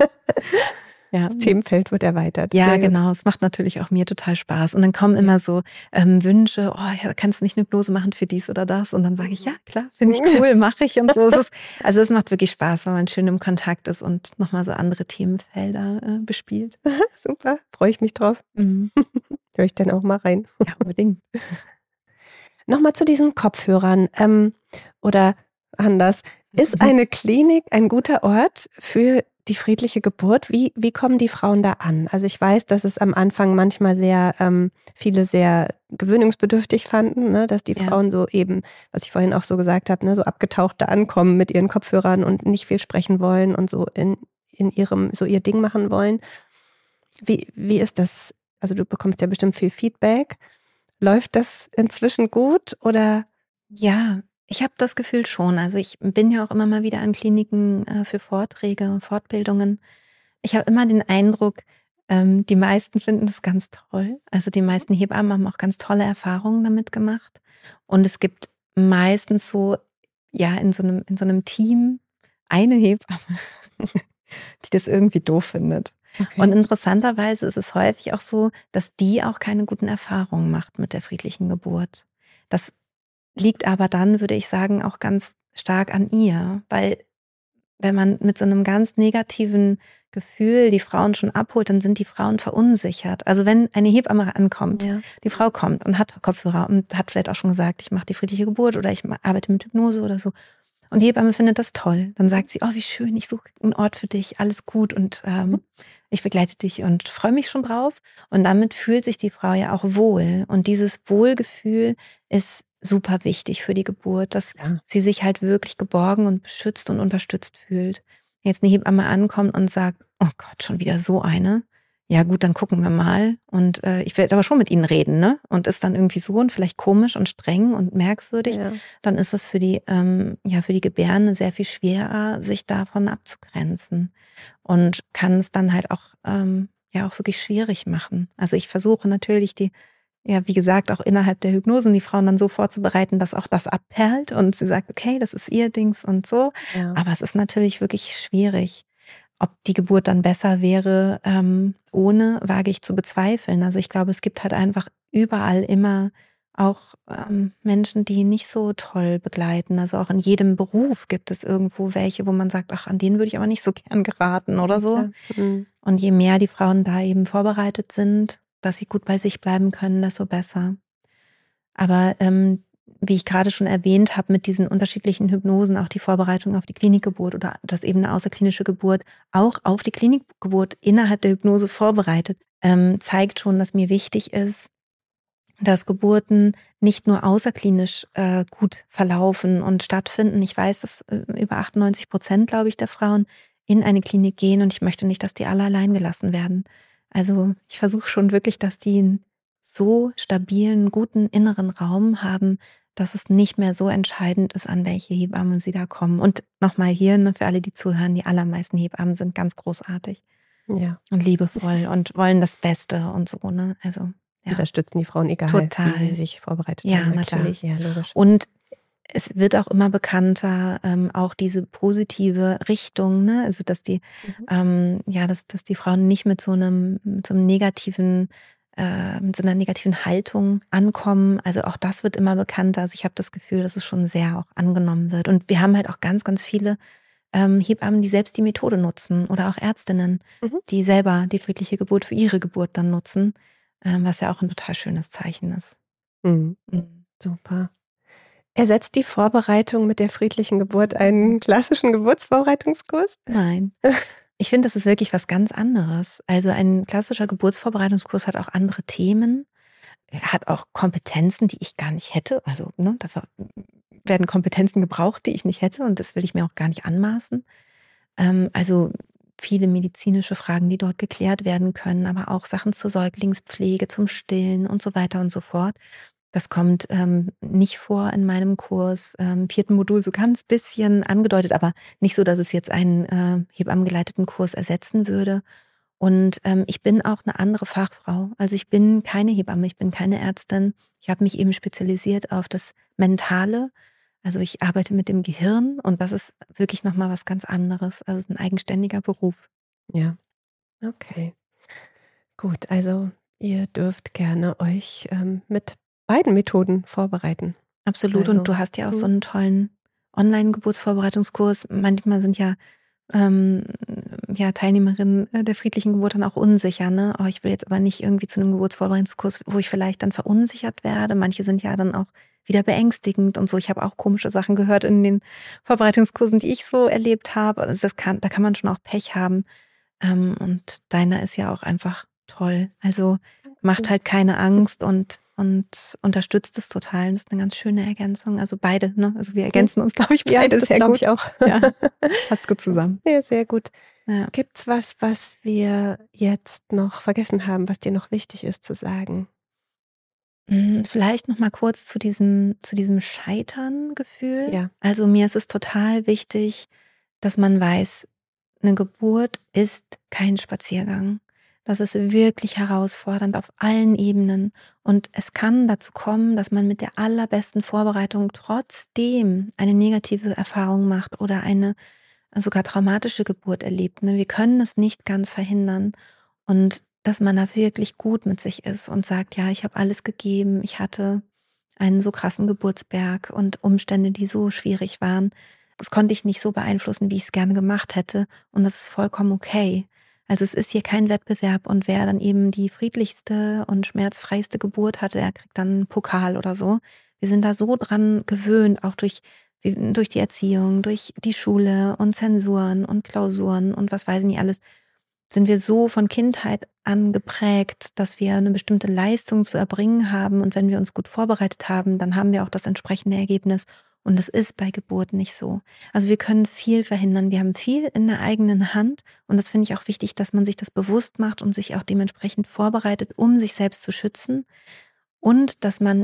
Ja. Das Themenfeld wird erweitert. Ja, Sehr gut. genau. Es macht natürlich auch mir total Spaß. Und dann kommen immer so ähm, Wünsche, oh, ja, kannst du nicht eine Hypnose machen für dies oder das? Und dann sage ich, ja, klar, finde ich cool, mache ich und so. Es ist, also es macht wirklich Spaß, weil man schön im Kontakt ist und nochmal so andere Themenfelder äh, bespielt. Super, freue ich mich drauf. Mhm. Höre ich dann auch mal rein. Ja, unbedingt. Nochmal zu diesen Kopfhörern. Ähm, oder anders. Ist eine Klinik ein guter Ort für die friedliche Geburt? Wie, wie kommen die Frauen da an? Also ich weiß, dass es am Anfang manchmal sehr, ähm, viele sehr gewöhnungsbedürftig fanden, ne? Dass die Ja. Frauen so eben, was ich vorhin auch so gesagt habe, ne? So abgetaucht da ankommen mit ihren Kopfhörern und nicht viel sprechen wollen und so in, in ihrem, so ihr Ding machen wollen. Wie, wie ist das? Also du bekommst ja bestimmt viel Feedback. Läuft das inzwischen gut oder? Ja, ich habe das Gefühl schon. Also ich bin ja auch immer mal wieder an Kliniken äh, für Vorträge, Fortbildungen. Ich habe immer den Eindruck, ähm, die meisten finden das ganz toll. Also die meisten Hebammen haben auch ganz tolle Erfahrungen damit gemacht. Und es gibt meistens so, ja, in so einem, in so einem Team eine Hebamme, die das irgendwie doof findet. Und Okay. interessanterweise ist es häufig auch so, dass die auch keine guten Erfahrungen macht mit der friedlichen Geburt. Das liegt aber dann, würde ich sagen, auch ganz stark an ihr, weil wenn man mit so einem ganz negativen Gefühl die Frauen schon abholt, dann sind die Frauen verunsichert. Also wenn eine Hebamme ankommt, Ja. die Frau kommt und hat Kopfhörer und hat vielleicht auch schon gesagt, ich mache die friedliche Geburt oder ich ma- arbeite mit Hypnose oder so. Und die Hebamme findet das toll. Dann sagt sie, oh, wie schön, ich suche einen Ort für dich, alles gut und Mhm. ähm, ich begleite dich und freue mich schon drauf. Und damit fühlt sich die Frau ja auch wohl. Und dieses Wohlgefühl ist super wichtig für die Geburt, dass Ja. sie sich halt wirklich geborgen und beschützt und unterstützt fühlt. Jetzt eine Hebamme ankommt und sagt, oh Gott, schon wieder so eine. Ja gut, dann gucken wir mal. Und äh, ich werde aber schon mit ihnen reden, ne? Und ist dann irgendwie so und vielleicht komisch und streng und merkwürdig, Ja. dann ist es für die, ähm, ja, für die Gebärende sehr viel schwerer, sich davon abzugrenzen. Und kann es dann halt auch, ähm, ja, auch wirklich schwierig machen. Also ich versuche natürlich die, ja, wie gesagt, auch innerhalb der Hypnosen die Frauen dann so vorzubereiten, dass auch das abperlt und sie sagt, okay, das ist ihr Dings und so. Ja. Aber es ist natürlich wirklich schwierig. Ob die Geburt dann besser wäre, ähm, ohne, wage ich zu bezweifeln. Also ich glaube, es gibt halt einfach überall immer auch ähm, Menschen, die nicht so toll begleiten. Also auch in jedem Beruf gibt es irgendwo welche, wo man sagt, ach, an denen würde ich aber nicht so gern geraten oder Ja, so. klar. Mhm. Und je mehr die Frauen da eben vorbereitet sind, dass sie gut bei sich bleiben können, desto besser. Aber ähm, wie ich gerade schon erwähnt habe, mit diesen unterschiedlichen Hypnosen, auch die Vorbereitung auf die Klinikgeburt oder das eben eine außerklinische Geburt, auch auf die Klinikgeburt innerhalb der Hypnose vorbereitet, ähm, zeigt schon, dass mir wichtig ist, dass Geburten nicht nur außerklinisch äh, gut verlaufen und stattfinden. Ich weiß, dass äh, über achtundneunzig Prozent, glaube ich, der Frauen in eine Klinik gehen und ich möchte nicht, dass die alle allein gelassen werden. Also ich versuche schon wirklich, dass die einen so stabilen, guten inneren Raum haben, dass es nicht mehr so entscheidend ist, an welche Hebamme sie da kommen. Und nochmal hier, ne, für alle, die zuhören, die allermeisten Hebammen sind ganz großartig Ja. und liebevoll und wollen das Beste und so, ne? Also ja, Unterstützen die Frauen, egal wie sie total. sich vorbereitet haben. Ja, Na klar, natürlich. ja, logisch. Und es wird auch immer bekannter, ähm, auch diese positive Richtung, ne? Also dass die, Mhm. ähm, ja, dass, dass die Frauen nicht mit so einem, mit so einem negativen, äh, mit so einer negativen Haltung ankommen. Also auch das wird immer bekannter. Also ich habe das Gefühl, dass es schon sehr auch angenommen wird. Und wir haben halt auch ganz, ganz viele ähm, Hebammen, die selbst die Methode nutzen oder auch Ärztinnen, Mhm. die selber die friedliche Geburt für ihre Geburt dann nutzen, ähm, was ja auch ein total schönes Zeichen ist. Mhm. Mhm. Super. Ersetzt die Vorbereitung mit der friedlichen Geburt einen klassischen Geburtsvorbereitungskurs? Nein. Ich finde, das ist wirklich was ganz anderes. Also ein klassischer Geburtsvorbereitungskurs hat auch andere Themen, hat auch Kompetenzen, die ich gar nicht hätte. Also ne, dafür werden Kompetenzen gebraucht, die ich nicht hätte und das will ich mir auch gar nicht anmaßen. Ähm, also viele medizinische Fragen, die dort geklärt werden können, aber auch Sachen zur Säuglingspflege, zum Stillen und so weiter und so fort. Das kommt ähm, nicht vor in meinem Kurs. Ähm, Im vierten Modul so ganz bisschen angedeutet, aber nicht so, dass es jetzt einen äh, hebammengeleiteten Kurs ersetzen würde. Und ähm, ich bin auch eine andere Fachfrau. Also ich bin keine Hebamme, ich bin keine Ärztin. Ich habe mich eben spezialisiert auf das Mentale. Also ich arbeite mit dem Gehirn und das ist wirklich nochmal was ganz anderes. Also es ist ein eigenständiger Beruf. Ja, okay. Gut, also ihr dürft gerne euch ähm, mit beiden Methoden vorbereiten. Absolut. Und Also, du hast ja auch so mhm. einen tollen Online-Geburtsvorbereitungskurs. Manchmal sind ja, ähm, ja Teilnehmerinnen äh, der friedlichen Geburt dann auch unsicher. Ne? Oh, ich will jetzt aber nicht irgendwie zu einem Geburtsvorbereitungskurs, wo ich vielleicht dann verunsichert werde. Manche sind ja dann auch wieder beängstigend und so. Ich habe auch komische Sachen gehört in den Vorbereitungskursen, die ich so erlebt habe. Also das kann, da kann man schon auch Pech haben. Ähm, und deiner ist ja auch einfach toll. Also macht Dankeschön. halt keine Angst und, und unterstützt es total. Das ist eine ganz schöne Ergänzung. Also beide, ne? Also wir Mhm. ergänzen uns, glaube ich, Ja, beide das sehr glaube ich gut. auch. Ja, passt gut zusammen. Ja, sehr gut. Ja. Gibt's was, was wir jetzt noch vergessen haben, was dir noch wichtig ist zu sagen? Mm, Vielleicht noch mal kurz zu diesem, zu diesem Scheitern-Gefühl. Ja, Also mir ist es total wichtig, dass man weiß, eine Geburt ist kein Spaziergang. Das ist wirklich herausfordernd auf allen Ebenen. Und es kann dazu kommen, dass man mit der allerbesten Vorbereitung trotzdem eine negative Erfahrung macht oder eine sogar traumatische Geburt erlebt. Ne? Wir können es nicht ganz verhindern. Und dass man da wirklich gut mit sich ist und sagt, ja, ich habe alles gegeben, ich hatte einen so krassen Geburtsberg und Umstände, die so schwierig waren. Das konnte ich nicht so beeinflussen, wie ich es gerne gemacht hätte. Und das ist vollkommen okay. Also es ist hier kein Wettbewerb und wer dann eben die friedlichste und schmerzfreiste Geburt hatte, der kriegt dann einen Pokal oder so. Wir sind da so dran gewöhnt, auch durch, durch die Erziehung, durch die Schule und Zensuren und Klausuren und was weiß ich nicht alles, sind wir so von Kindheit an geprägt, dass wir eine bestimmte Leistung zu erbringen haben. Und wenn wir uns gut vorbereitet haben, dann haben wir auch das entsprechende Ergebnis. Und das ist bei Geburt nicht so. Also wir können viel verhindern. Wir haben viel in der eigenen Hand. Und das finde ich auch wichtig, dass man sich das bewusst macht und sich auch dementsprechend vorbereitet, um sich selbst zu schützen. Und dass man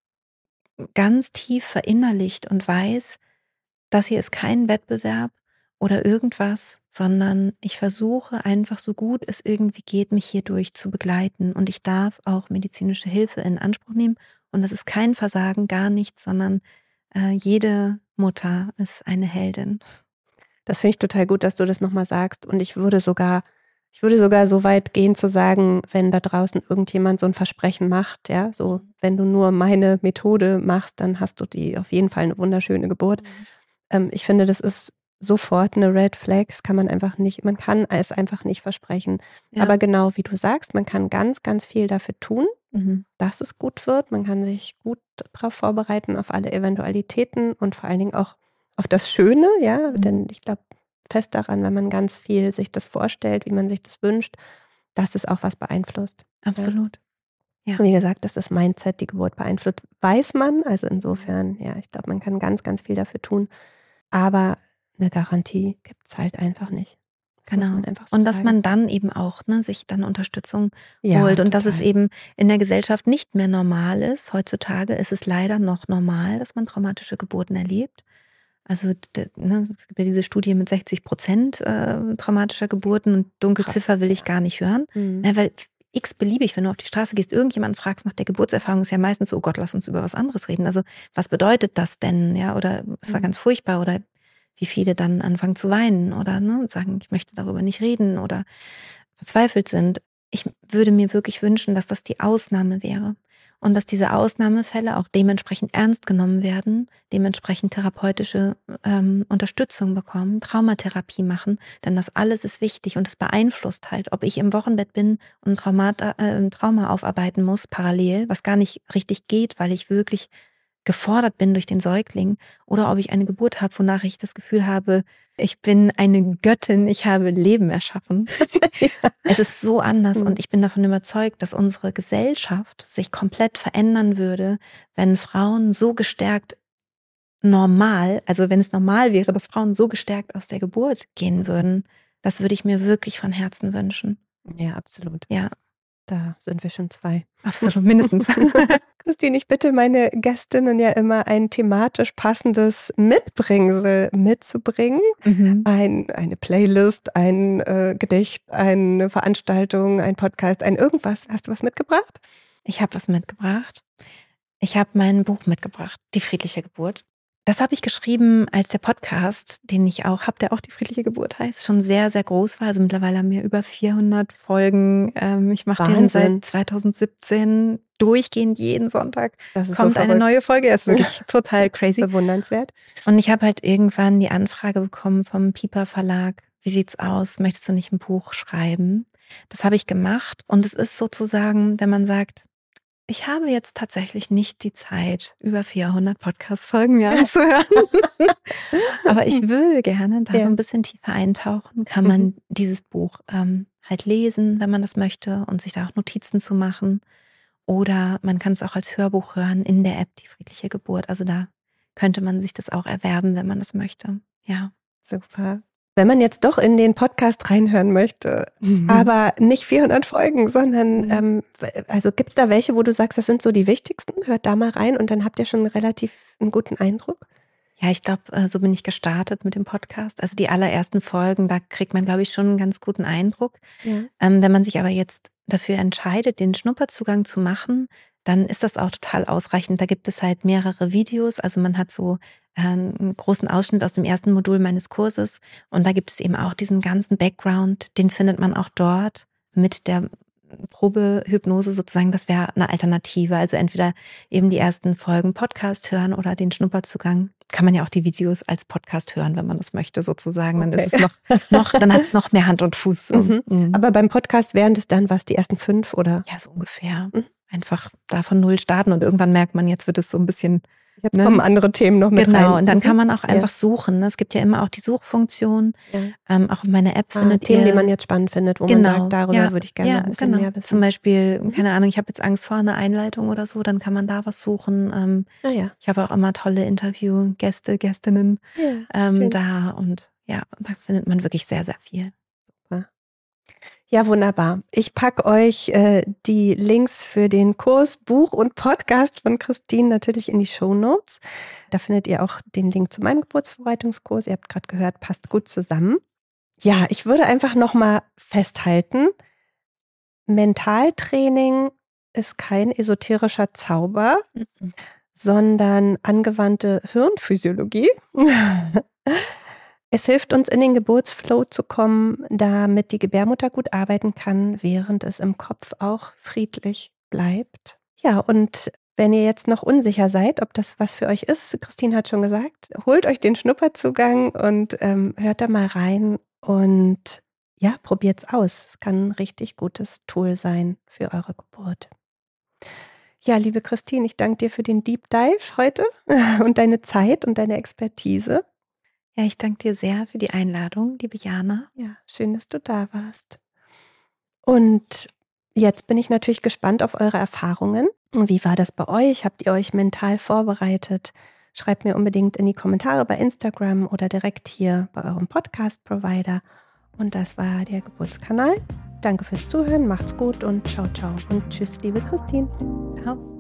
ganz tief verinnerlicht und weiß, das hier ist kein Wettbewerb oder irgendwas, sondern ich versuche einfach so gut es irgendwie geht, mich hierdurch zu begleiten. Und ich darf auch medizinische Hilfe in Anspruch nehmen. Und das ist kein Versagen, gar nichts, sondern äh, jede Mutter ist eine Heldin. Das finde ich total gut, dass du das nochmal sagst. Und ich würde sogar, ich würde sogar so weit gehen zu sagen, wenn da draußen irgendjemand so ein Versprechen macht, ja, so, wenn du nur meine Methode machst, dann hast du die auf jeden Fall eine wunderschöne Geburt. Mhm. Ähm, ich finde, das ist sofort eine Red Flag, das kann man einfach nicht, man kann es einfach nicht versprechen. Ja. Aber genau wie du sagst, man kann ganz, ganz viel dafür tun, mhm. dass es gut wird. Man kann sich gut darauf vorbereiten, auf alle Eventualitäten und vor allen Dingen auch auf das Schöne, ja, mhm. denn ich glaube fest daran, wenn man ganz viel sich das vorstellt, wie man sich das wünscht, dass es auch was beeinflusst. Absolut. Ja. Ja. Wie gesagt, dass das Mindset die Geburt beeinflusst, weiß man. Also insofern, ja, ich glaube, man kann ganz, ganz viel dafür tun. Aber eine Garantie gibt es halt einfach nicht. Das genau. muss man einfach so und dass sagen. man dann eben auch ne, sich dann Unterstützung ja, holt. Und total. dass es eben in der Gesellschaft nicht mehr normal ist. Heutzutage ist es leider noch normal, dass man traumatische Geburten erlebt. Also ne, es gibt ja diese Studie mit sechzig Prozent äh, traumatischer Geburten und Dunkelziffer Krass, will ich ja. gar nicht hören. Mhm. Ja, weil x-beliebig, wenn du auf die Straße gehst, irgendjemanden fragst nach der Geburtserfahrung, ist ja meistens so, oh Gott, lass uns über was anderes reden. Also was bedeutet das denn? Ja, oder es war mhm. ganz furchtbar oder wie viele dann anfangen zu weinen oder ne, sagen, ich möchte darüber nicht reden oder verzweifelt sind. Ich würde mir wirklich wünschen, dass das die Ausnahme wäre und dass diese Ausnahmefälle auch dementsprechend ernst genommen werden, dementsprechend therapeutische ähm, Unterstützung bekommen, Traumatherapie machen, denn das alles ist wichtig und es beeinflusst halt, ob ich im Wochenbett bin und ein Trauma, äh, ein Trauma aufarbeiten muss parallel, was gar nicht richtig geht, weil ich wirklich gefordert bin durch den Säugling oder ob ich eine Geburt habe, wonach ich das Gefühl habe, ich bin eine Göttin, ich habe Leben erschaffen. ja. Es ist so anders mhm. und ich bin davon überzeugt, dass unsere Gesellschaft sich komplett verändern würde, wenn Frauen so gestärkt normal, also wenn es normal wäre, dass Frauen so gestärkt aus der Geburt gehen würden. Das würde ich mir wirklich von Herzen wünschen. Ja, absolut. Ja. Da sind wir schon zwei. Absolut, mindestens. Christine, ich bitte meine Gästinnen ja immer, ein thematisch passendes Mitbringsel mitzubringen. Mhm. Ein, eine Playlist, ein äh, Gedicht, eine Veranstaltung, ein Podcast, ein irgendwas. Hast du was mitgebracht? Ich habe was mitgebracht. Ich habe mein Buch mitgebracht, Die friedliche Geburt. Das habe ich geschrieben, als der Podcast, den ich auch habe, der auch Die friedliche Geburt heißt, schon sehr, sehr groß war. Also mittlerweile haben wir über vierhundert Folgen. Ich mache den seit zwanzig siebzehn durchgehend jeden Sonntag. Das ist kommt so eine neue Folge. Das ist wirklich total crazy. Bewundernswert. Und ich habe halt irgendwann die Anfrage bekommen vom Piper Verlag. Wie sieht's aus? Möchtest du nicht ein Buch schreiben? Das habe ich gemacht. Und es ist sozusagen, wenn man sagt, ich habe jetzt tatsächlich nicht die Zeit, über vierhundert Podcast-Folgen mir anzuhören. Aber ich würde gerne da ja. so ein bisschen tiefer eintauchen. Kann man mhm. dieses Buch ähm, halt lesen, wenn man das möchte und sich da auch Notizen zu machen. Oder man kann es auch als Hörbuch hören in der App Die friedliche Geburt. Also da könnte man sich das auch erwerben, wenn man das möchte. Ja. Super. Wenn man jetzt doch in den Podcast reinhören möchte, mhm. aber nicht vierhundert Folgen, sondern mhm. ähm, also gibt es da welche, wo du sagst, das sind so die wichtigsten? Hört da mal rein und dann habt ihr schon relativ einen guten Eindruck? Ja, ich glaube, so bin ich gestartet mit dem Podcast. Also die allerersten Folgen, da kriegt man, glaube ich, schon einen ganz guten Eindruck. Ja. Ähm, wenn man sich aber jetzt dafür entscheidet, den Schnupperzugang zu machen, dann ist das auch total ausreichend. Da gibt es halt mehrere Videos. Also man hat so einen großen Ausschnitt aus dem ersten Modul meines Kurses. Und da gibt es eben auch diesen ganzen Background, den findet man auch dort mit der Probehypnose sozusagen. Das wäre eine Alternative. Also entweder eben die ersten Folgen Podcast hören oder den Schnupperzugang. Kann man ja auch die Videos als Podcast hören, wenn man das möchte sozusagen. Dann Okay. ist es noch, noch dann hat es noch mehr Hand und Fuß. So. Mhm. Mhm. Aber beim Podcast wären das dann was, die ersten fünf oder? Ja, so ungefähr. Mhm. Einfach da von null starten und irgendwann merkt man, jetzt wird es so ein bisschen. Jetzt Ne? kommen andere Themen noch mit Genau, rein. und dann Mhm. kann man auch Ja. einfach suchen. Ne? Es gibt ja immer auch die Suchfunktion. Ja. Ähm, auch in meiner App Ah, findet Themen, ihr, die man jetzt spannend findet, wo genau, man sagt, darüber ja, würde ich gerne ja, noch ein bisschen genau. mehr wissen. Zum Beispiel, Mhm. keine Ahnung, ich habe jetzt Angst vor einer Einleitung oder so, dann kann man da was suchen. Ähm, Ah ja. ich habe auch immer tolle Interviewgäste, Gästinnen Ja, ähm, schön. da und ja, da findet man wirklich sehr, sehr viel. Ja, wunderbar. Ich packe euch äh, die Links für den Kurs, Buch und Podcast von Christine natürlich in die Shownotes. Da findet ihr auch den Link zu meinem Geburtsvorbereitungskurs. Ihr habt gerade gehört, passt gut zusammen. Ja, ich würde einfach nochmal festhalten, Mentaltraining ist kein esoterischer Zauber, Mhm. sondern angewandte Hirnphysiologie. Es hilft uns, in den Geburtsflow zu kommen, damit die Gebärmutter gut arbeiten kann, während es im Kopf auch friedlich bleibt. Ja, und wenn ihr jetzt noch unsicher seid, ob das was für euch ist, Christine hat schon gesagt, holt euch den Schnupperzugang und ähm, hört da mal rein und ja, probiert's aus. Es kann ein richtig gutes Tool sein für eure Geburt. Ja, liebe Christine, ich danke dir für den Deep Dive heute und deine Zeit und deine Expertise. Ja, ich danke dir sehr für die Einladung, liebe Jana. Ja, schön, dass du da warst. Und jetzt bin ich natürlich gespannt auf eure Erfahrungen. Wie war das bei euch? Habt ihr euch mental vorbereitet? Schreibt mir unbedingt in die Kommentare bei Instagram oder direkt hier bei eurem Podcast-Provider. Und das war der Geburtskanal. Danke fürs Zuhören, macht's gut und ciao, ciao. Und tschüss, liebe Christine. Ciao.